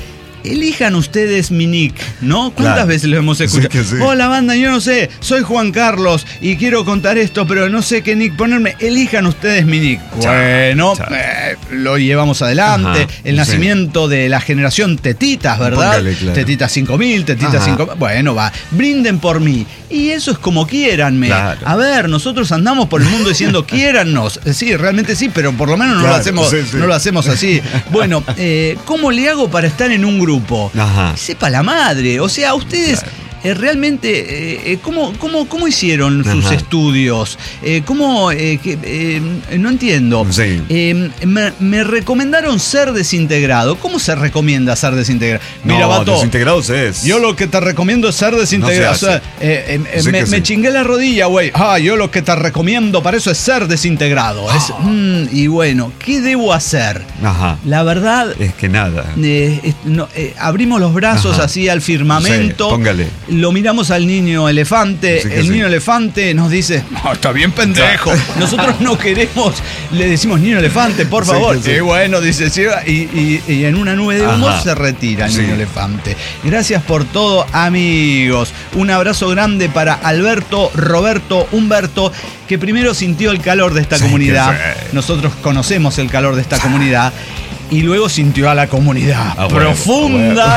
elijan ustedes mi nick, ¿no? ¿Cuántas Claro. veces lo hemos escuchado? Sí que sí. Hola banda, yo no sé, soy Juan Carlos y quiero contar esto, pero no sé qué nick ponerme. Elijan ustedes mi nick. Chao, Bueno, chao. lo llevamos adelante. Ajá, El nacimiento de la generación Tetitas, ¿verdad? Póngale, claro. Tetitas 5000, Tetitas Ajá. 5000. Bueno, va, brinden por mí. Y eso es como quiéranme. Claro. A ver, nosotros andamos por el mundo diciendo quiérannos. Sí, realmente sí, pero por lo menos no, Claro, lo, hacemos, sí, sí. no lo hacemos así. Bueno, ¿cómo le hago para estar en un grupo? Ajá. Sepa la madre. O sea, ustedes realmente, ¿cómo hicieron sus Ajá. estudios? No entiendo. Sí. Me recomendaron ser desintegrado. ¿Cómo se recomienda ser desintegrado? Mira, No, vato, desintegrados es. yo lo que te recomiendo es ser desintegrado. No se O sea, hace. Sí me que sí. chingué la rodilla, güey. Yo lo que te recomiendo para eso es ser desintegrado. Y bueno, ¿qué debo hacer? Ajá. La verdad, Es que nada. abrimos los brazos Ajá. así al firmamento. Sí, póngale. Lo miramos al niño elefante. Sí que El sí. niño elefante nos dice: "No, está bien pendejo". Nosotros no queremos. Le decimos: "Niño elefante, por Sí favor". que sí. Y bueno, dice: "Sí", y en una nube de humo Ajá. se retira el Sí. niño elefante. Gracias por todo, amigos. Un abrazo grande para Alberto, Roberto, Humberto, que primero sintió el calor de esta Sí, comunidad. que sí. Nosotros conocemos el calor de esta comunidad. Y luego sintió a la comunidad A huevo, profunda.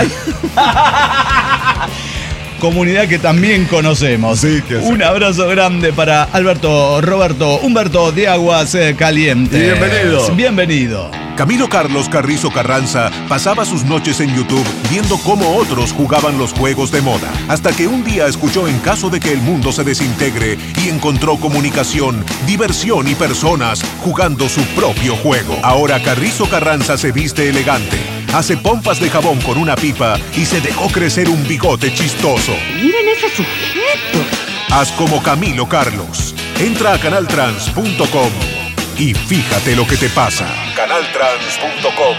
Comunidad que también conocemos. Sí, que sí. Un abrazo grande para Alberto, Roberto, Humberto de Aguas Calientes. Bienvenido. Bienvenido. Camilo Carlos Carrizo Carranza pasaba sus noches en YouTube viendo cómo otros jugaban los juegos de moda, hasta que un día escuchó En caso de que el mundo se desintegre y encontró comunicación, diversión y personas jugando su propio juego. Ahora Carrizo Carranza se viste elegante, hace pompas de jabón con una pipa y se dejó crecer un bigote chistoso. Miren ese sujeto. Haz como Camilo Carlos. Entra a canaltrans.com y fíjate lo que te pasa. Canaltrans.com.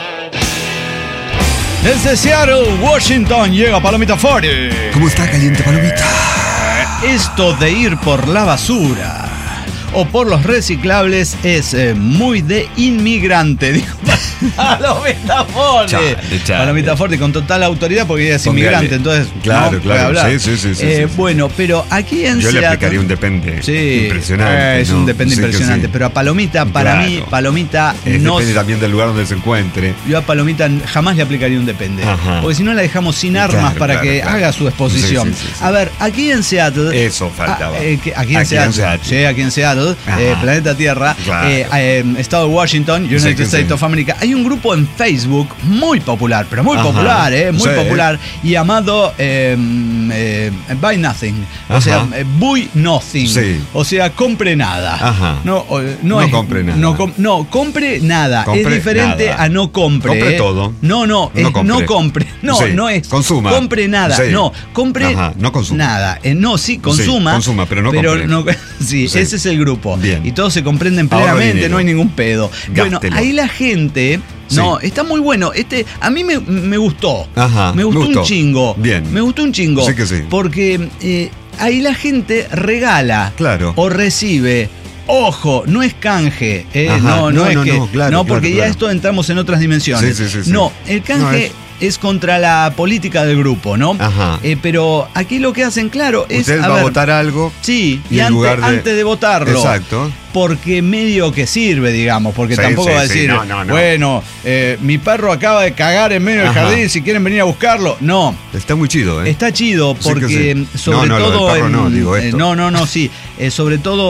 Desde Seattle, Washington, llega Palomita Forti. ¿Cómo está, caliente palomita? Esto de ir por la basura o por los reciclables es muy de inmigrante, dijo Palomita Forti. Chale, chale. Palomita Forti con total autoridad porque ella es Póngale. inmigrante, entonces Claro, no claro. puede hablar. Sí. Bueno, pero aquí en Yo le Seattle, aplicaría un depende. sí, Impresionante. es ¿no? un depende Sí que impresionante, sí. pero a Palomita, para Claro. mí, Palomita no. Depende también del lugar donde se encuentre. Yo a Palomita jamás le aplicaría un depende. Ajá. Porque si no la dejamos sin armas Claro, para claro, que claro. haga su exposición. Sí. A ver, aquí en Seattle. Eso faltaba. Aquí en Seattle. Sí, aquí en Seattle, Ajá. planeta Tierra, Claro. estado de Washington, United Sí que States sí. of America. Hay un grupo en Facebook muy popular, pero muy Ajá. popular, muy Sí. popular, llamado Buy Nothing. O Ajá. sea, Buy Nothing. Sí. O sea, compre nada. Ajá. No No compre nada. No, compre nada. Compre es diferente nada. a no compre. Compre todo. No, es No compre. no compre. No, Sí. no es. Consuma. Compre nada. Sí. No, compre Ajá, no consuma. nada. No, sí, consuma. consuma, pero no compre. Sí, Sí. ese es el grupo. Bien. Y todos se comprenden Ahorra plenamente, dinero. no hay ningún pedo. Bueno, Gástelo. ahí la gente. Sí. No, está muy bueno. A mí me gustó. Ajá, Me gustó me gustó. un chingo. Bien. Me gustó un chingo. Sí que sí. Porque ahí la gente regala. Claro. O recibe. Ojo, no es canje. Ajá. No, No, es no, que. no, claro, porque claro, ya claro. esto entramos en otras dimensiones. Sí. No, el canje. No, es contra la política del grupo, ¿no? Ajá. Pero aquí lo que hacen, claro, es. Usted va a votar algo. Sí, Y y en lugar de- antes de votarlo. Exacto. Porque medio que sirve, digamos, porque Sí, tampoco sí, va a sí, decir, no. bueno, mi perro acaba de cagar en medio del Ajá. jardín, si quieren venir a buscarlo. No, Está muy chido, ¿eh? está chido Sí que porque sí. sobre No, lo del todo perro no, digo esto. sí, sobre todo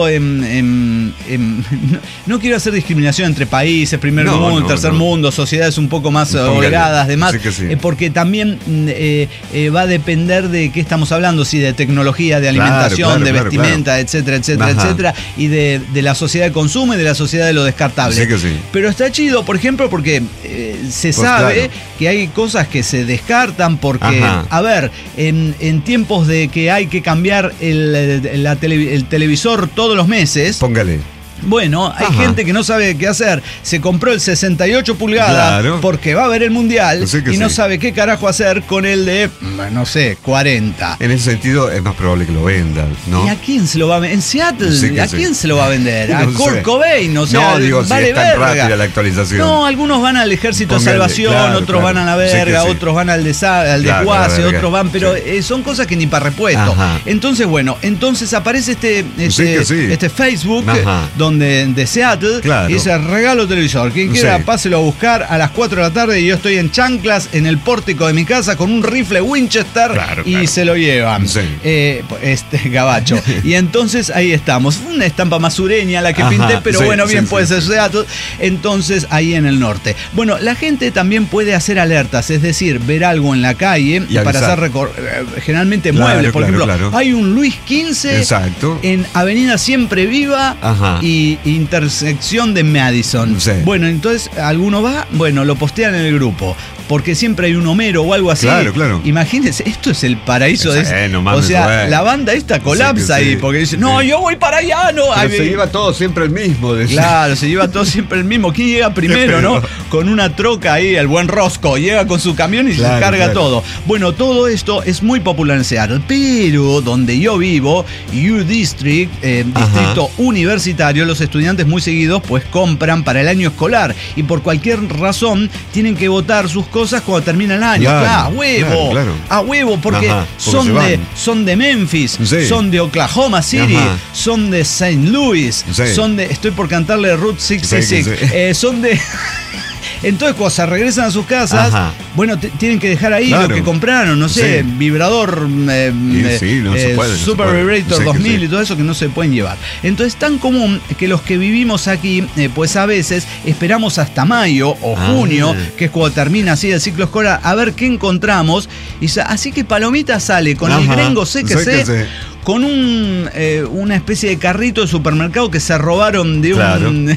no quiero hacer discriminación entre países, primer No, mundo, no, tercer no. mundo, sociedades un poco más Póngale. holgadas, demás, Sí que sí. porque también va a depender de qué estamos hablando, si de tecnología, de alimentación, Claro, de claro, vestimenta, etcétera, Ajá. etcétera, y de la sociedad de consumo y de la sociedad de lo descartable. Sí que sí. Pero está chido, por ejemplo, porque se Pues sabe claro. que hay cosas que se descartan porque, Ajá. a ver, en tiempos de que hay que cambiar el televisor todos los meses, Póngale. Bueno, hay Ajá. gente que no sabe qué hacer. Se compró el 68 pulgadas Claro. porque va a ver el mundial Sé que y no sí. sabe qué carajo hacer con el de, no sé, 40. En ese sentido es más probable que lo vendan, ¿no? ¿Y a quién se lo va a vender? En Seattle, Sí que ¿a sí. quién se lo va a vender? A No Kurt sé. Cobain, o sea, No, digo, si vale es tan verga. rápida la actualización. No, algunos van al Ejército de Póngale, Salvación, claro, otros claro. van a la Sé que verga, sí. otros van al Claro, desguace, la verga. otros van, pero Sí. son cosas que ni para repuesto. Ajá. Entonces, bueno, entonces aparece Sí que sí. este Facebook Ajá. donde de Seattle Claro. y dice regalo televisor. Quien quiera, Sí. páselo a buscar a las 4 de la tarde y yo estoy en chanclas en el pórtico de mi casa con un rifle Winchester Claro, y claro. se lo llevan. Sí. Gabacho. Y entonces ahí estamos. Fue una estampa más sureña la que Ajá, pinté, pero sí, bueno, bien sí, puede sí, ser sí. Seattle. Entonces ahí en el norte. Bueno, la gente también puede hacer alertas, es decir, ver algo en la calle Y para avisar. hacer generalmente Claro, muebles. Por claro, ejemplo, claro. hay un Luis XV Exacto. en Avenida Siempre Viva Ajá. y intersección de Madison. Sí. Bueno, entonces alguno va, bueno, lo postean en el grupo. Porque siempre hay un Homero o algo así. Claro, claro. Imagínense, esto es el paraíso de No o mames, sea, bueno. la banda esta colapsa Sí que sí. ahí, porque dice, no, Sí. yo voy para allá, no. Pero Ay, se lleva todo siempre el mismo. decía. Claro, se lleva todo siempre el mismo. ¿Quién llega primero, Qué no? pedo. Con una troca ahí, el buen Rosco. Llega con su camión y se Claro, carga claro. todo. Bueno, todo esto es muy popular en Seattle, pero donde yo vivo, U District, distrito universitario, los estudiantes muy seguidos pues compran para el año escolar y por cualquier razón tienen que votar sus cosas cuando termina el año. Claro, ¡A huevo! claro, claro. ¡A huevo! Porque, Ajá, porque se van. son de Memphis, Sí. son de Oklahoma City, Ajá. son de St. Louis, Sí. son de... Estoy por cantarle Route 66. Sí, sí. Son de... Entonces, cuando se regresan a sus casas, Ajá. bueno, tienen que dejar ahí Claro. lo que compraron, no sé, Sí. vibrador, sí, no se puede, no se Super puede. Vibrator Sí que 2000 sí. y todo eso que no se pueden llevar. Entonces, es tan común que los que vivimos aquí, pues a veces esperamos hasta mayo o junio, que es cuando termina así el ciclo escolar, a ver qué encontramos. Así que Palomita sale con el Ajá. gringo sé que Sé que sé, sé. con una especie de carrito de supermercado que se robaron de Claro. un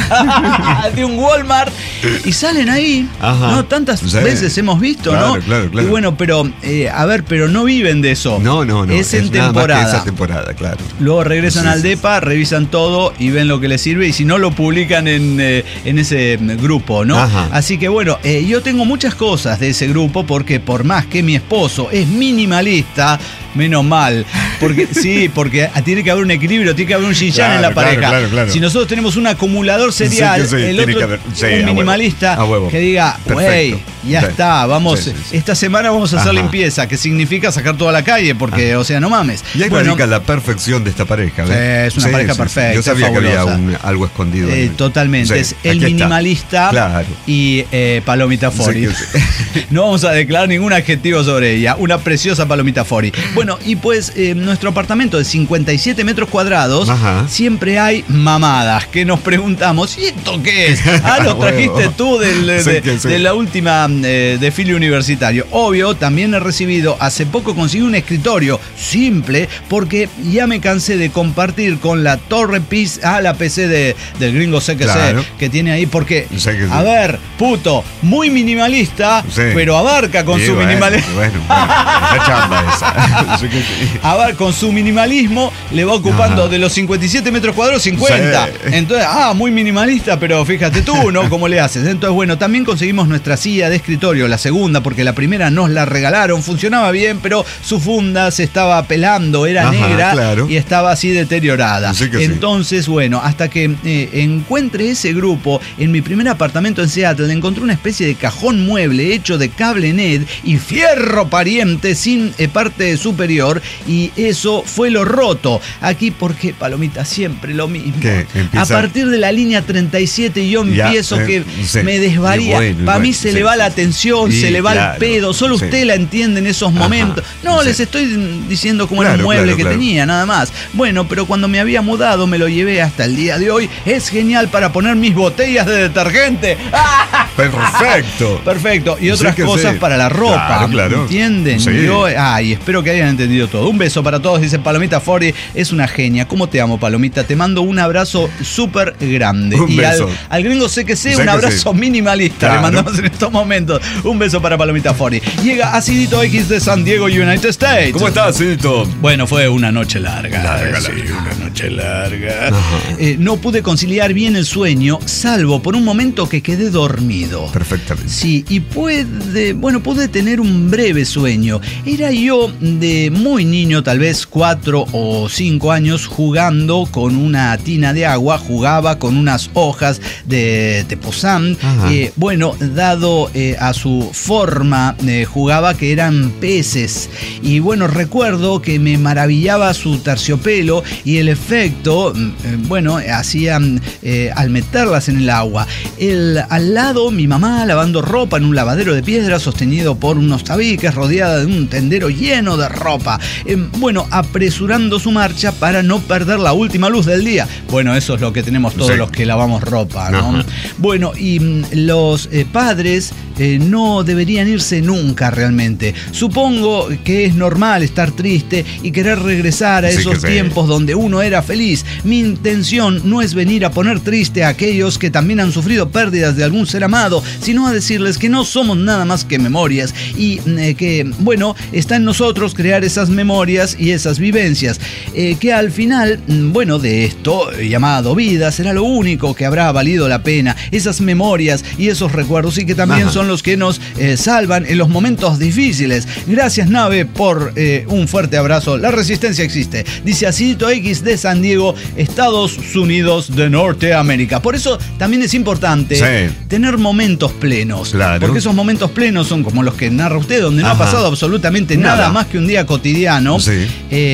de un Walmart y salen ahí. Ajá. No, tantas Sí. veces hemos visto, Claro, ¿no? claro, claro. Y bueno, pero a ver, pero no viven de eso. No. Es en nada más que temporada. esa temporada, claro. Luego regresan Sí, al sí, DEPA, revisan todo y ven lo que les sirve y si no lo publican en ese grupo, ¿no? Ajá. Así que bueno, yo tengo muchas cosas de ese grupo porque por más que mi esposo es minimalista, menos mal, porque sí, porque tiene que haber un equilibrio, tiene que haber un yin-yang Claro, en la claro, pareja. claro, claro. Si nosotros tenemos un acumulador serial, Sí, el tiene otro que haber- sí, a un huevo. minimalista A huevo. que diga, güey, Perfecto. ya Sí. está, vamos, Sí, sí, sí. esta semana vamos a hacer Ajá. limpieza, que significa sacar toda la calle, porque, o sea, no mames. Y ahí Bueno, radica la perfección de esta pareja. ¿ves? Sí, es una pareja perfecta, Yo sabía que había fabulosa. algo escondido. totalmente, Sí, es el aquí está. minimalista Claro. y Palomita Fori. Sí, sí. No vamos a declarar ningún adjetivo sobre ella, una preciosa Palomita Fori. Bueno, y pues nuestro apartamento de 57 metros cuadrados, Ajá. siempre hay mamadas que nos preguntamos, ¿y esto qué es? Ah, lo trajiste Huevo. tú Sí, que sí. de la última desfile universitario. Obvio, también he recibido, hace poco conseguí un escritorio simple porque ya me cansé de compartir con la torre la PC del gringo sé que Claro. sé, que tiene ahí, porque, Sé que sí. a ver, puto, muy minimalista, Sí. pero abarca con Sí, su minimalismo. Bueno, esa chamba esa. Sí que sí. A ver, con su minimalismo le va ocupando Ajá. de los 57 metros cuadrados 50. Sí. Entonces, muy minimalista, pero fíjate tú, ¿no? ¿Cómo le haces? Entonces, bueno, también conseguimos nuestra silla de escritorio, la segunda, porque la primera nos la regalaron, funcionaba bien, pero su funda se estaba pelando, era Ajá, negra claro. y estaba así deteriorada. Sí que sí. Entonces, bueno, hasta que encuentre ese grupo, en mi primer apartamento en Seattle encontré una especie de cajón mueble hecho de cable LED y fierro pariente sin parte superior, y eso fue lo roto. Aquí, porque Palomita, siempre lo mismo. ¿Qué? Empieza- A partir de la línea 37 yo Ya, empiezo que sí. me desvaría. Y bueno, Para mí bueno, se sí, le va sí, la sí. atención, Sí, se le va claro, el pedo. Solo sí. usted la entiende en esos momentos. No, sí. les estoy diciendo cómo era Claro, un mueble claro, que claro. tenía, nada más. Bueno, pero cuando me había mudado me lo llevé hasta el día de hoy. Es genial para poner mis botellas de detergente. Perfecto. Perfecto. Y otras Sí que cosas sí. para la ropa. Claro. ¿Entienden? Sí. Y espero que hayan entendido todo. Un beso para todos, dice Palomita Forti. Es una genia. ¿Cómo te amo, Palomita? Te mando un abrazo súper grande. Un y beso. al gringo sé que sé, Sé un que abrazo sí. minimalista. Claro. Le mandamos en estos momentos. Un beso para Palomita Forti. Llega Acidito X de San Diego, United States. ¿Cómo estás, Cito? Bueno, fue una noche larga. Larga, Sí, larga. una noche larga. No pude conciliar bien el sueño, salvo por un momento que quedé dormido. Perfectamente. Sí, y pude tener un breve sueño. Era yo de muy niño, tal vez 4 o 5 años, jugando con una tina de agua, jugaba con unas hojas de tepozán. Ajá. Dado a su forma, jugaba que eran peces. Y bueno, recuerdo que me maravillaba su terciopelo y el efecto, hacían al meterlas en el agua. Al lado, mi mamá lavando ropa en un lavadero de piedra sostenido por unos tabiques, rodeada de un tendero lleno de ropa. Apresurando su marcha para no perder la última luz del día. Bueno, eso es lo que tenemos todos Sí. los que lavamos ropa, ¿no? Ajá. Bueno, y los padres no deberían irse nunca realmente. Supongo que es normal estar triste y querer regresar a Sí, esos que sí. tiempos donde uno era feliz. Mi intención no es venir a poner triste a aquellos que también han sufrido pérdidas de algún ser amado, sino a decirles que no somos nada más que memorias y que, está en nosotros crear esas memorias y esas vivencias. Que al final, de esto llamado vida, será lo único que habrá valido la pena. Esas memorias y esos recuerdos, y que también Ajá. son los que nos salvan en los momentos difíciles. Gracias, Nave, por un fuerte abrazo. La resistencia existe. Dice Acidito X de San Diego, Estados Unidos de Norteamérica. Por eso también es importante Sí. tener momentos plenos. Claro. Porque esos momentos plenos son como los que narra usted, donde no ha Ajá. pasado absolutamente nada Nada. más que un día cotidiano. Sí.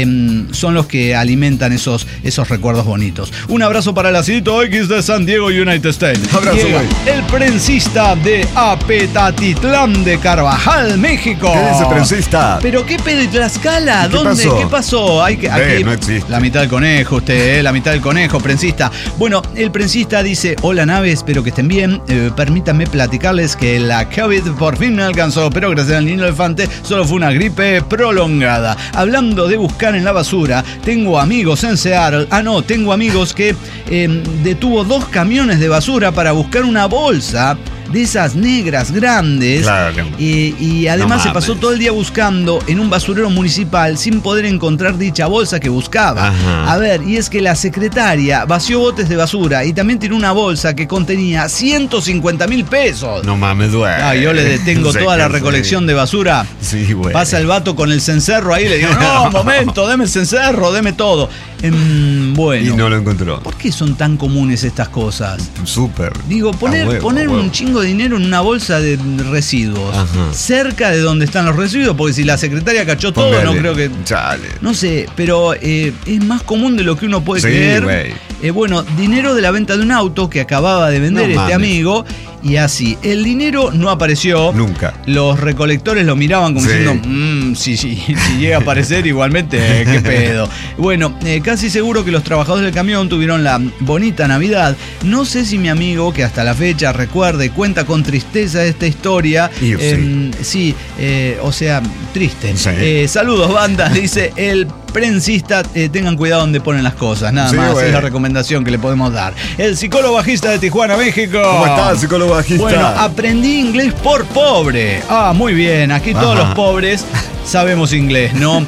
Son los que alimentan esos recuerdos bonitos. Un abrazo para el Acidito X de San Diego, United States. Abrazo, Llega güey. el prensista de Apetatitlán de Carvajal, México. ¿Qué dice prensista? ¿Pero qué pedo? ¿Y Tlaxcala? ¿Qué ¿Dónde? pasó? ¿Qué pasó? Aquí no existe. la mitad del conejo, usted, la mitad del conejo, prensista. Bueno, el prensista dice: hola, Nave, espero que estén bien. Permítanme platicarles que la COVID por fin me alcanzó, pero gracias al niño elefante solo fue una gripe prolongada. Hablando de buscar en la basura, tengo amigos en Seattle. Tengo amigos que detuvo 2 camiones de basura para buscar una bolsa de esas negras grandes. Claro. Y además No se pasó mames. todo el día buscando en un basurero municipal sin poder encontrar dicha bolsa que buscaba. Ajá. A ver, y es que la secretaria vació botes de basura y también tiró una bolsa que contenía 150,000 pesos. No mames, güey. Yo le detengo Sé toda que la sí. recolección de basura. Sí, güey. Pasa el vato con el cencerro ahí, le digo: no, momento, deme el cencerro, deme todo. Y no lo encontró. ¿Por qué son tan comunes estas cosas? Súper. Digo, poner A huevo. un chingo de dinero en una bolsa de residuos, Ajá. cerca de donde están los residuos, porque si la secretaria cachó todo, Póngale. no creo que... Chale. No sé, pero es más común de lo que uno puede Sí, creer. güey. Dinero de la venta de un auto que acababa de vender No este mames. amigo, y así. El dinero no apareció. Nunca. Los recolectores lo miraban como Sí. diciendo: si llega a aparecer igualmente, qué pedo. Bueno, casi seguro que los trabajadores del camión tuvieron la bonita Navidad. No sé si mi amigo, que hasta la fecha recuerda y cuenta con tristeza esta historia. Y sí. Triste. Sí. Saludos, banda, dice el prensista. Tengan cuidado donde ponen las cosas, nada Sí, más. güey. Es la recomendación que le podemos dar. El psicólogo bajista de Tijuana, México. ¿Cómo estás, psicólogo bajista? Bueno, aprendí inglés por pobre. Muy bien. Aquí todos Ajá. los pobres sabemos inglés, ¿no?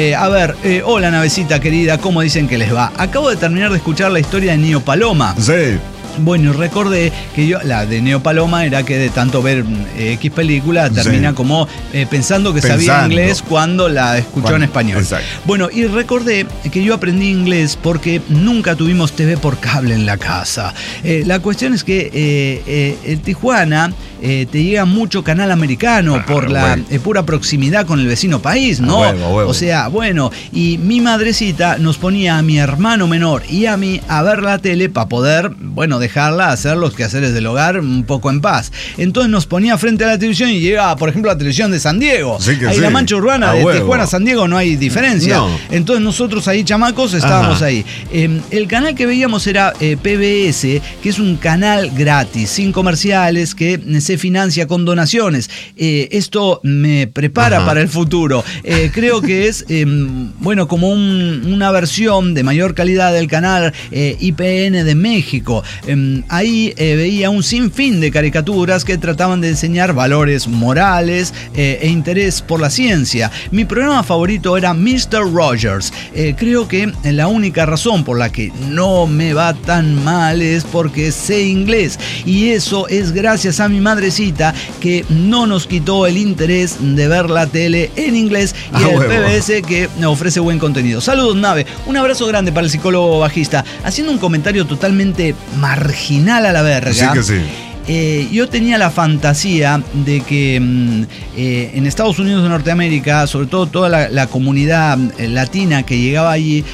Hola, Navecita querida, ¿cómo dicen que les va? Acabo de terminar de escuchar la historia de Neo Paloma. Sí. Bueno, y recordé que la de Neo Paloma era que de tanto ver X película termina Sí. como pensando que sabía Pensando. inglés cuando la escuchó en español. Exacto. Bueno, y recordé que yo aprendí inglés porque nunca tuvimos TV por cable en la casa. La cuestión es que en Tijuana te llega mucho canal americano por la pura proximidad con el vecino país, ¿no? A huevo. O sea, bueno, y mi madrecita nos ponía a mi hermano menor y a mí a ver la tele para poder, bueno, dejarla hacer los quehaceres del hogar un poco en paz. Entonces nos ponía frente a la televisión y llegaba, por ejemplo, la televisión de San Diego. Sí que ahí sí. la mancha urbana A de huevo. Tijuana a San Diego no hay diferencia. No. Entonces nosotros ahí, chamacos, estábamos Ajá. ahí. El canal que veíamos era PBS, que es un canal gratis, sin comerciales, que se financia con donaciones. Esto me prepara Ajá. para el futuro. Creo que es, bueno, como una versión de mayor calidad del canal IPN de México. Ahí veía un sinfín de caricaturas que trataban de enseñar valores morales e interés por la ciencia. Mi programa favorito era Mr. Rogers. Creo que la única razón por la que no me va tan mal es porque sé inglés, y eso es gracias a mi madrecita, que no nos quitó el interés de ver la tele en inglés, y el huevo. PBS, que ofrece buen contenido. Saludos, Nave. Un abrazo grande para el psicólogo bajista. Haciendo un comentario totalmente marginal a la verga. Sí que sí. Yo tenía la fantasía de que en Estados Unidos de Norteamérica, sobre todo toda la comunidad latina que llegaba allí,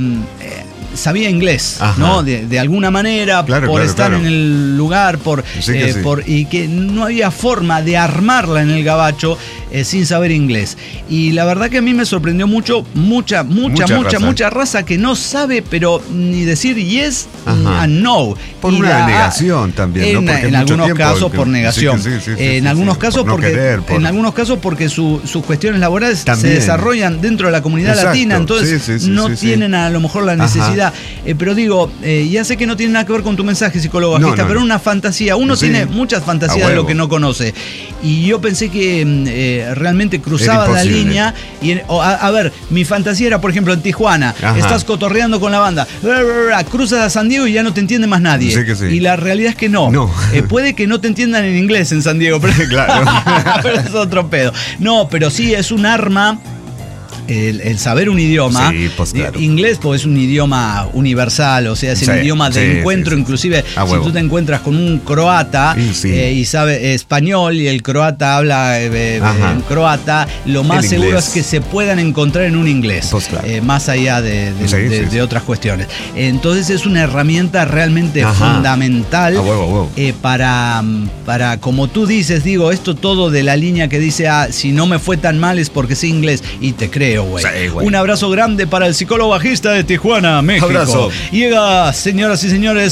sabía inglés, Ajá. ¿no? De alguna manera, Claro, por claro, estar claro. en el lugar, Sí que sí. y que no había forma de armarla en el gabacho sin saber inglés. Y la verdad que a mí me sorprendió mucho, mucha raza que no sabe, pero ni decir yes Ajá. and no. Por Y una negación también, ¿no? Porque en mucho algunos tiempo casos que- por negación. sí, En algunos casos por no porque querer, por- en algunos casos porque sus cuestiones laborales También. se desarrollan dentro de la comunidad Exacto. latina, entonces Sí, sí, sí, no sí, sí. tienen a lo mejor la Ajá. necesidad. Pero digo, ya sé que no tiene nada que ver con tu mensaje, psicólogo bajista, No, pero no. una fantasía. Uno Sí. tiene muchas A fantasías de huevo. lo que no conoce. Y yo pensé que realmente cruzaba Era la imposible. línea. Y a ver, mi fantasía era, por ejemplo, en Tijuana. Ajá. Estás cotorreando con la banda. Cruzas a San Diego y ya no te entiende más nadie. Sí que sí. Y la realidad es que no. No. Puede que no te entiendan en inglés en San Diego, pero, Claro. pero es otro pedo. No, pero sí es un arma. El saber un idioma, Sí, pues claro. inglés pues es un idioma universal, o sea, es el Sí, idioma de sí, encuentro, sí. inclusive A si huevo. tú te encuentras con un croata Sí. y sabe español y el croata habla Ajá. en croata, lo más El seguro inglés. es que se puedan encontrar en un inglés, Pues claro. más allá de Sí. otras cuestiones. Entonces es una herramienta realmente Ajá. fundamental A huevo. para, como tú dices, digo, esto todo de la línea que dice, si no me fue tan mal es porque sé inglés, y te creo, güey. Sí, güey. Un abrazo grande para el psicólogo bajista de Tijuana, México. Abrazo. Llega, señoras y señores,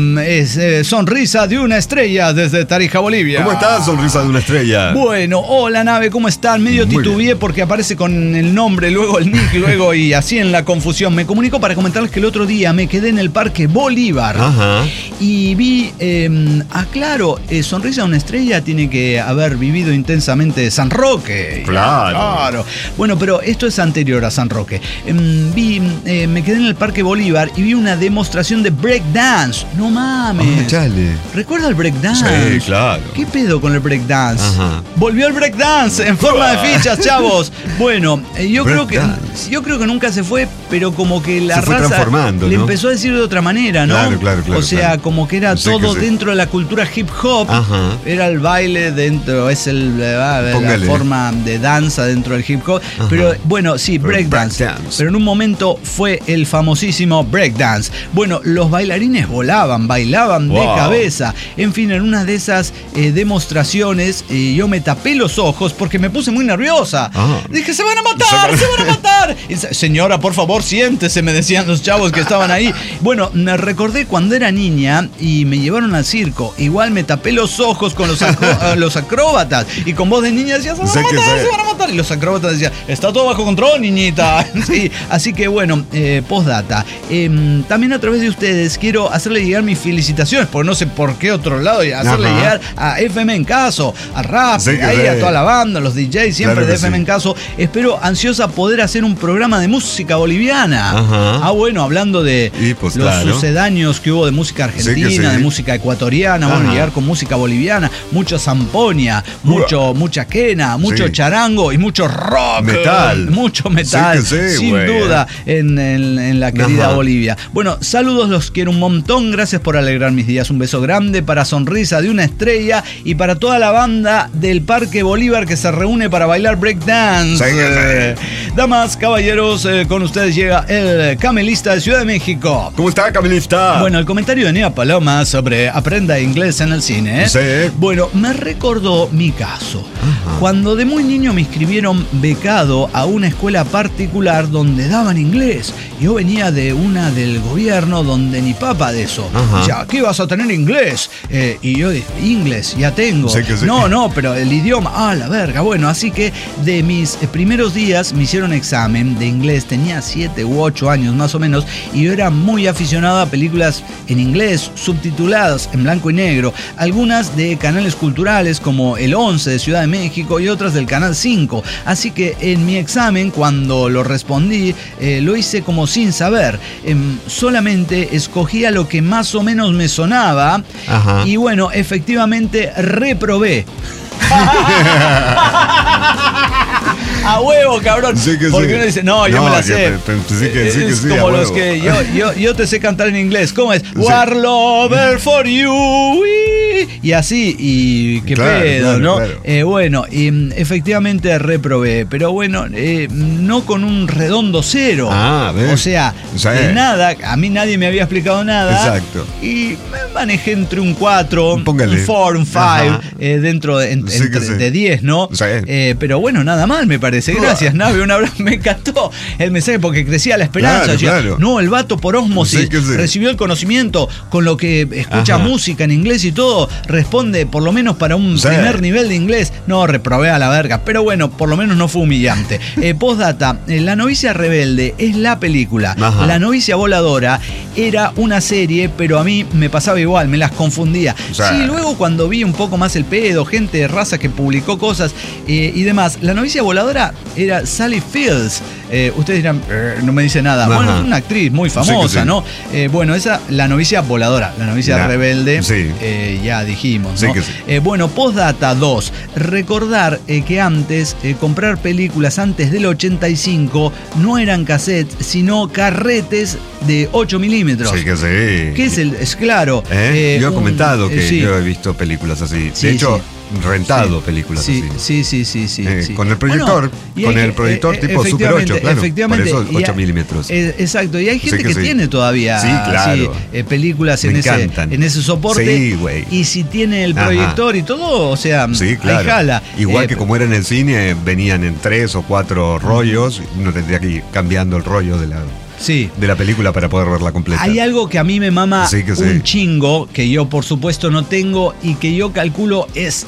sonrisa de una estrella desde Tarija, Bolivia. ¿Cómo estás, sonrisa de una estrella? Bueno, hola, Nave, ¿cómo están? Medio Muy titubeé porque aparece con el nombre, luego el nick, luego y así en la confusión. Me comunico para comentarles que el otro día me quedé en el Parque Bolívar. Ajá. Y vi, claro, sonrisa de una estrella tiene que haber vivido intensamente San Roque. Claro. Bueno, pero esto es anterior a San Roque. Me quedé en el Parque Bolívar y vi una demostración de breakdance. No mames. Chale. ¿Recuerda el breakdance? Sí, claro. ¿Qué pedo con el breakdance? Ajá. Volvió el breakdance en forma de fichas, chavos. Bueno, yo creo que nunca se fue, pero como que la Se fue raza transformando, le ¿no? empezó a decir de otra manera, ¿no? Claro, O sea, claro. como que era Sí, todo que sí. dentro de la cultura hip hop. Ajá. Era el baile dentro, es la Póngale. forma de danza dentro del hip hop. Ajá. Pero bueno, sí, Pero breakdance. breakdance. Pero en un momento fue el famosísimo breakdance. Bueno, los bailarines bailaban de Wow. cabeza. En fin, en una de esas demostraciones yo me tapé los ojos porque me puse muy nerviosa. Ah. Dije, se van a matar. Y, señora, por favor, siéntese, me decían los chavos que estaban ahí. Bueno, me recordé cuando era niña y me llevaron al circo. Igual me tapé los ojos con los acróbatas. Y con voz de niña decía, se van a matar. Y los acróbatas decían, está todo bajo control, niñita. Sí, así que bueno, postdata. También a través de ustedes quiero hacerle llegar mis felicitaciones, porque no sé por qué otro lado, y hacerle Ajá. llegar a FM en Caso, a Rap, Sí que ahí sí. a toda la banda, los DJs, siempre Claro de que FM sí. en Caso. Espero ansiosa poder hacer un programa de música boliviana. Ajá. Bueno, hablando de Y pues los claro. sucedáneos que hubo de música argentina, Sí que sí. de música ecuatoriana, bueno, Ajá. llegar con música boliviana, mucho zampoña, mucha quena, mucho Sí. charango y mucho rock. Metal. mucho metal, Sí que sí, sin güey, duda, en la querida Ajá. Bolivia. Bueno, saludos, los quiero un montón, gracias por alegrar mis días. Un beso grande para Sonrisa de una Estrella y para toda la banda del Parque Bolívar que se reúne para bailar breakdance. Sí que Damas, caballeros, con ustedes llega el Camelista de Ciudad de México. ¿Cómo está, Camelista? Bueno, el comentario de Nia Paloma sobre aprenda inglés en el cine. Sí. Bueno, me recordó mi caso. Ajá. Cuando de muy niño me inscribieron becado a una escuela particular donde daban inglés. Yo venía de una del gobierno donde ni papa de eso. Ajá. Ya, ¿qué vas a tener inglés? Y yo dije, inglés, ya tengo. Sí que sí. No, pero el idioma, la verga. Bueno, así que de mis primeros días me hicieron examen de inglés. Tenía 7 u 8 años más o menos y yo era muy aficionado a películas en inglés, subtituladas en blanco y negro. Algunas de canales culturales como el 11 de Ciudad de México y otras del Canal 5. Así que en mi examen, cuando lo respondí, lo hice como sin saber. Solamente escogía lo que más o menos me sonaba. Ajá. Y bueno, efectivamente reprobé. A huevo, cabrón. Sí que Porque sí. uno dice, no, yo me la que sé. sí que sí, Es a como los huevo. que yo te sé cantar en inglés. ¿Cómo es? War lover for you. Y así, y qué Claro, pedo, claro, ¿no? claro. Bueno, efectivamente reprobé, pero bueno, no con un redondo 0. Ah, ¿ves? O sea, Sí. de nada, a mí nadie me había explicado nada. Exacto. Y me manejé entre un 4, Póngale. un 4, un 5, Ajá. dentro de, Sí que entre, sí. de 10, ¿no? Sí. Pero bueno, nada mal me parece. Gracias, Nave. Un abrazo. Me encantó el mensaje porque crecía la esperanza. Claro, Decía, claro. no, el vato por ósmosis Sí que sí. recibió el conocimiento con lo que escucha Ajá. música en inglés y todo. Responde por lo menos para un Sí. primer nivel de inglés. No, reprobé a la verga. Pero bueno, por lo menos no fue humillante. Postdata, La novicia rebelde es la película. Ajá. La novicia voladora era una serie, pero a mí me pasaba igual, me las confundía. Sí. Sí, luego cuando vi un poco más el pedo, gente de raza que publicó cosas y demás, la novicia voladora era Sally Fields. Ustedes dirán, no me dice nada. Ajá. Bueno, es una actriz muy Sí que famosa, sí. ¿no? Bueno, esa, la novicia voladora, la novicia La- rebelde, sí. ya dijimos, Sí ¿no? que sí. Bueno, postdata 2. Recordar que antes, comprar películas antes del 85 no eran cassettes, sino carretes de 8 milímetros. Sí que sí. ¿Qué es el? Es claro. Yo he comentado que sí. yo he visto películas así. Sí, De hecho, sí. rentado Sí, películas sí, así. Sí. Con el proyector, Bueno, y con hay el que- proyector tipo Super 8, efectivamente, claro. efectivamente, Por eso y 8 hay- milímetros. Exacto, y hay gente que que sí. tiene todavía Sí, claro. así, películas Me en encantan. ese soporte. Sí, güey. Y si tiene el Ajá. proyector y todo, o sea, Sí, claro. ahí jala. Igual que como era en el cine, venían en 3 o 4 rollos. Uno tendría que ir cambiando el rollo de Sí. la película para poder verla completa. Hay algo que a mí me mama Sí, que sí. un chingo, que yo por supuesto no tengo y que yo calculo es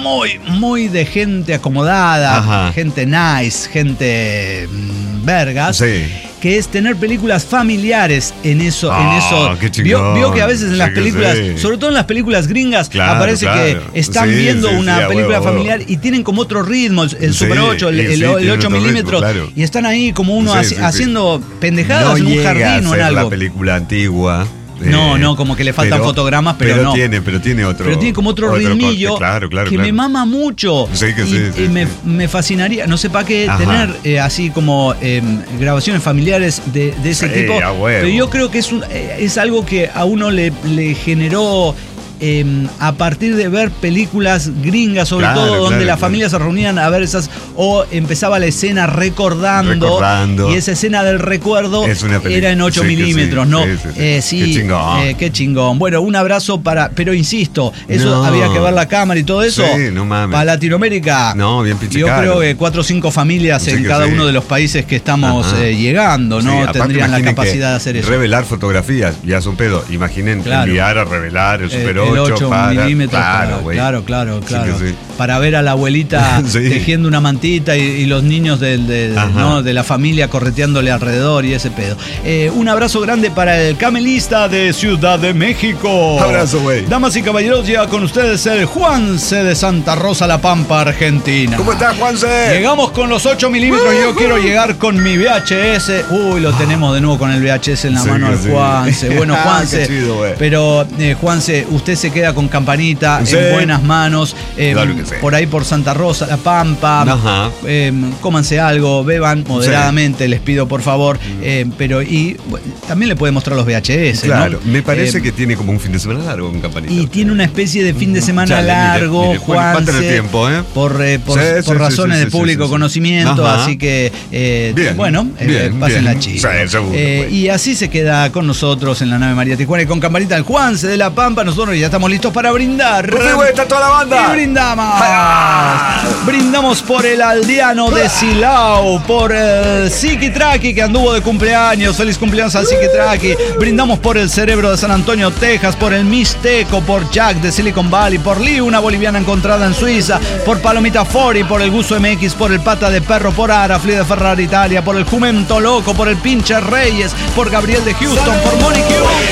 muy de gente acomodada, Ajá. gente nice, gente vergas. Sí. Que es tener películas familiares en eso. Qué chingón. Vio que a veces en Sí las que películas, sí. sobre todo en las películas gringas, Claro, aparece claro. que están Sí, viendo sí, una sí, a película huevo, a huevo. familiar y tienen como otro ritmo, el Sí, Super 8, sí, el tienen 8 otro milímetros, ritmo, claro. y están ahí como uno Sí, sí, sí. haciendo pendejadas No en un llega jardín a o en ser algo. la película antigua. No, como que le faltan fotogramas, pero no. Pero tiene otro. Pero tiene como otro ritmillo corte. Claro, claro, que claro. me mama mucho. Sí, que y, sí, sí, y sí. me fascinaría, no sé para qué, Ajá. tener así como grabaciones familiares de ese Sí, tipo. a huevo. Pero yo creo que es algo que a uno le generó a partir de ver películas gringas, sobre Claro, todo, donde claro, las claro. familias se reunían a ver esas, o empezaba la escena recordando. Y esa escena del recuerdo Es una película. era en 8 Sí que sí, milímetros, ¿no? sí. Sí, Qué chingón. qué chingón. Bueno, un abrazo pero insisto, eso No. había que ver la cámara y todo eso. Sí, no mames. Para Latinoamérica. No, bien pinche Yo caro. creo que 4 o 5 familias Sí en que cada sí. uno de los países que estamos Ajá. llegando, ¿no? Sí, aparte Tendrían la imaginen capacidad que de hacer eso. Revelar fotografías, ya es un pedo. Imaginen Claro. enviar a revelar el Super El 8 8 para. milímetros. Claro, güey. Claro. Sí que sí. Para ver a la abuelita Sí. tejiendo una mantita y los niños Ajá. ¿no? de la familia correteándole alrededor y ese pedo. Un abrazo grande para el Camelista de Ciudad de México. Abrazo, güey. Damas y caballeros, llega con ustedes el Juanse de Santa Rosa, La Pampa, Argentina. ¿Cómo estás, Juanse? Llegamos con los 8 milímetros. Yo quiero llegar con mi VHS. Uy, lo tenemos de nuevo con el VHS en la Sí mano que al sí. Juanse. Bueno, Juanse. Qué chido, güey. Pero, Juanse, usted se queda con Campanita Sí. en buenas manos. Claro que sí. Por ahí por Santa Rosa, La Pampa. Ajá. Cómanse algo, beban moderadamente, les pido por favor. Pero también le puede mostrar los VHS. Claro, ¿no? me parece que tiene como un fin de semana largo con Campanita. Y tiene una especie de fin de semana Chale, largo, mire, va a tener Juanse, tiempo, ¿eh? por Sí, razones sí, de público sí. conocimiento, Ajá. así que Bien, bueno, bien, pasen bien. la chica. Sí, seguro, güey. Y así se queda con nosotros en la nave María Tijuana y con Campanita el Juanse de La Pampa. Nosotros ya estamos listos para brindar. ¡Por ahí está toda la banda! Y brindamos. Brindamos por el aldeano de Silao, por el Siki Traki que anduvo de cumpleaños. Feliz cumpleaños al Siki Traki. Brindamos por el Cerebro de San Antonio, Texas, por el Mixteco, por Jack de Silicon Valley, por Lee, una boliviana encontrada en Suiza, por Palomita Fori, por el Gusto MX, por el Pata de Perro, por Arafli de Ferrari Italia, por el Jumento Loco, por el Pinche Reyes, por Gabriel de Houston, por Monique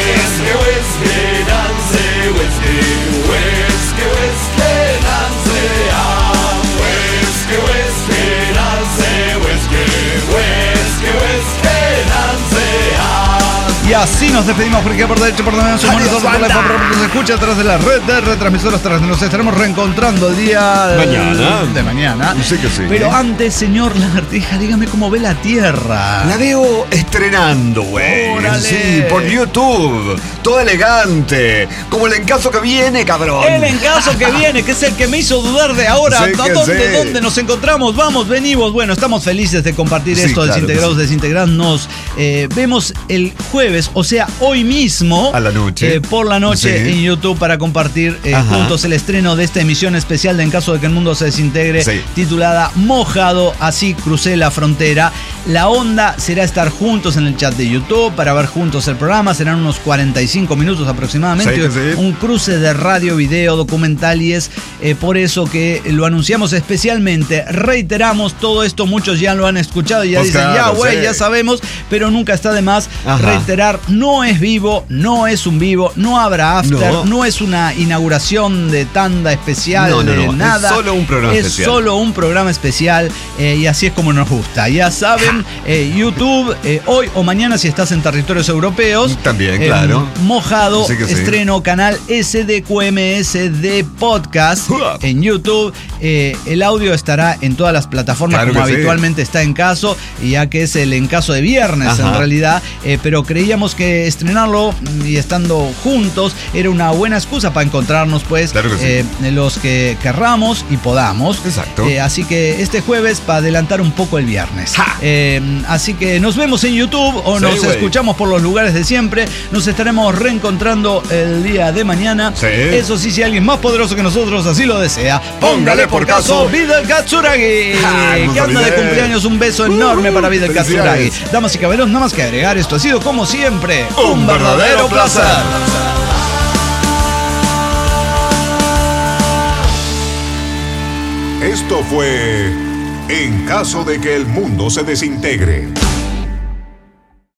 Y así nos despedimos porque por derecho, por donde somos nosotros, por la por se escucha atrás de la red de retransmisoras. Nos estaremos reencontrando el día de mañana. Sé que sí. Pero antes, señor Lagartija, dígame cómo ve la Tierra. La veo estrenando, güey. Órale. Sí, por YouTube. Todo elegante. Como el encaso que viene, cabrón. El encaso que viene, que es el que me hizo dudar de ahora. Sí que ¿Dónde nos encontramos? Vamos, venimos. Bueno, estamos felices de compartir Sí, esto, claro desintegrados, que sí. desintegrados. Nos vemos el jueves, o sea, hoy mismo. A la noche. Por la noche Sí. en YouTube para compartir Ajá. juntos el estreno de esta emisión especial de En caso de que el mundo se desintegre, Sí. titulada Mojado, así crucé la frontera. La onda será estar juntos en el chat de YouTube para ver juntos el programa. Serán unos 45 minutos aproximadamente. Sí, sí. Un cruce de radio, video, documental, y es por eso que lo anunciamos especialmente. Reiteramos todo esto, muchos ya lo han escuchado y ya Pues dicen, claro, ya güey, sí. ya sabemos, pero nunca está de más Ajá. reiterar, no es vivo, no es un vivo, no habrá after, no es una inauguración de tanda especial, No, de es nada. solo un programa Es especial. solo un programa especial y así es como nos gusta. Ya saben, YouTube, hoy o mañana si estás en territorios europeos. También, claro. Mojado, Sí que sí. estreno canal SDQMS de podcast en YouTube. El audio estará en todas las plataformas Claro como que sí. habitualmente está en caso, ya que es el en caso de viernes Ajá. en realidad, pero creíamos que estrenarlo y estando juntos era una buena excusa para encontrarnos, pues, Claro que los que querramos y podamos. Exacto. Así que este jueves para adelantar un poco el viernes. Así que nos vemos en YouTube o Sí, nos güey. escuchamos por los lugares de siempre. Nos estaremos reencontrando el día de mañana. Sí. Eso sí, si alguien más poderoso que nosotros así lo desea, póngale por caso Vidal Katsuragi, no que anda de olvidé. cumpleaños. Un beso enorme para Vidal Katsuragi. felicidades. Damas y caballeros, nada más que agregar, esto ha sido como siempre Un verdadero placer. Esto fue En caso de que el mundo se desintegre.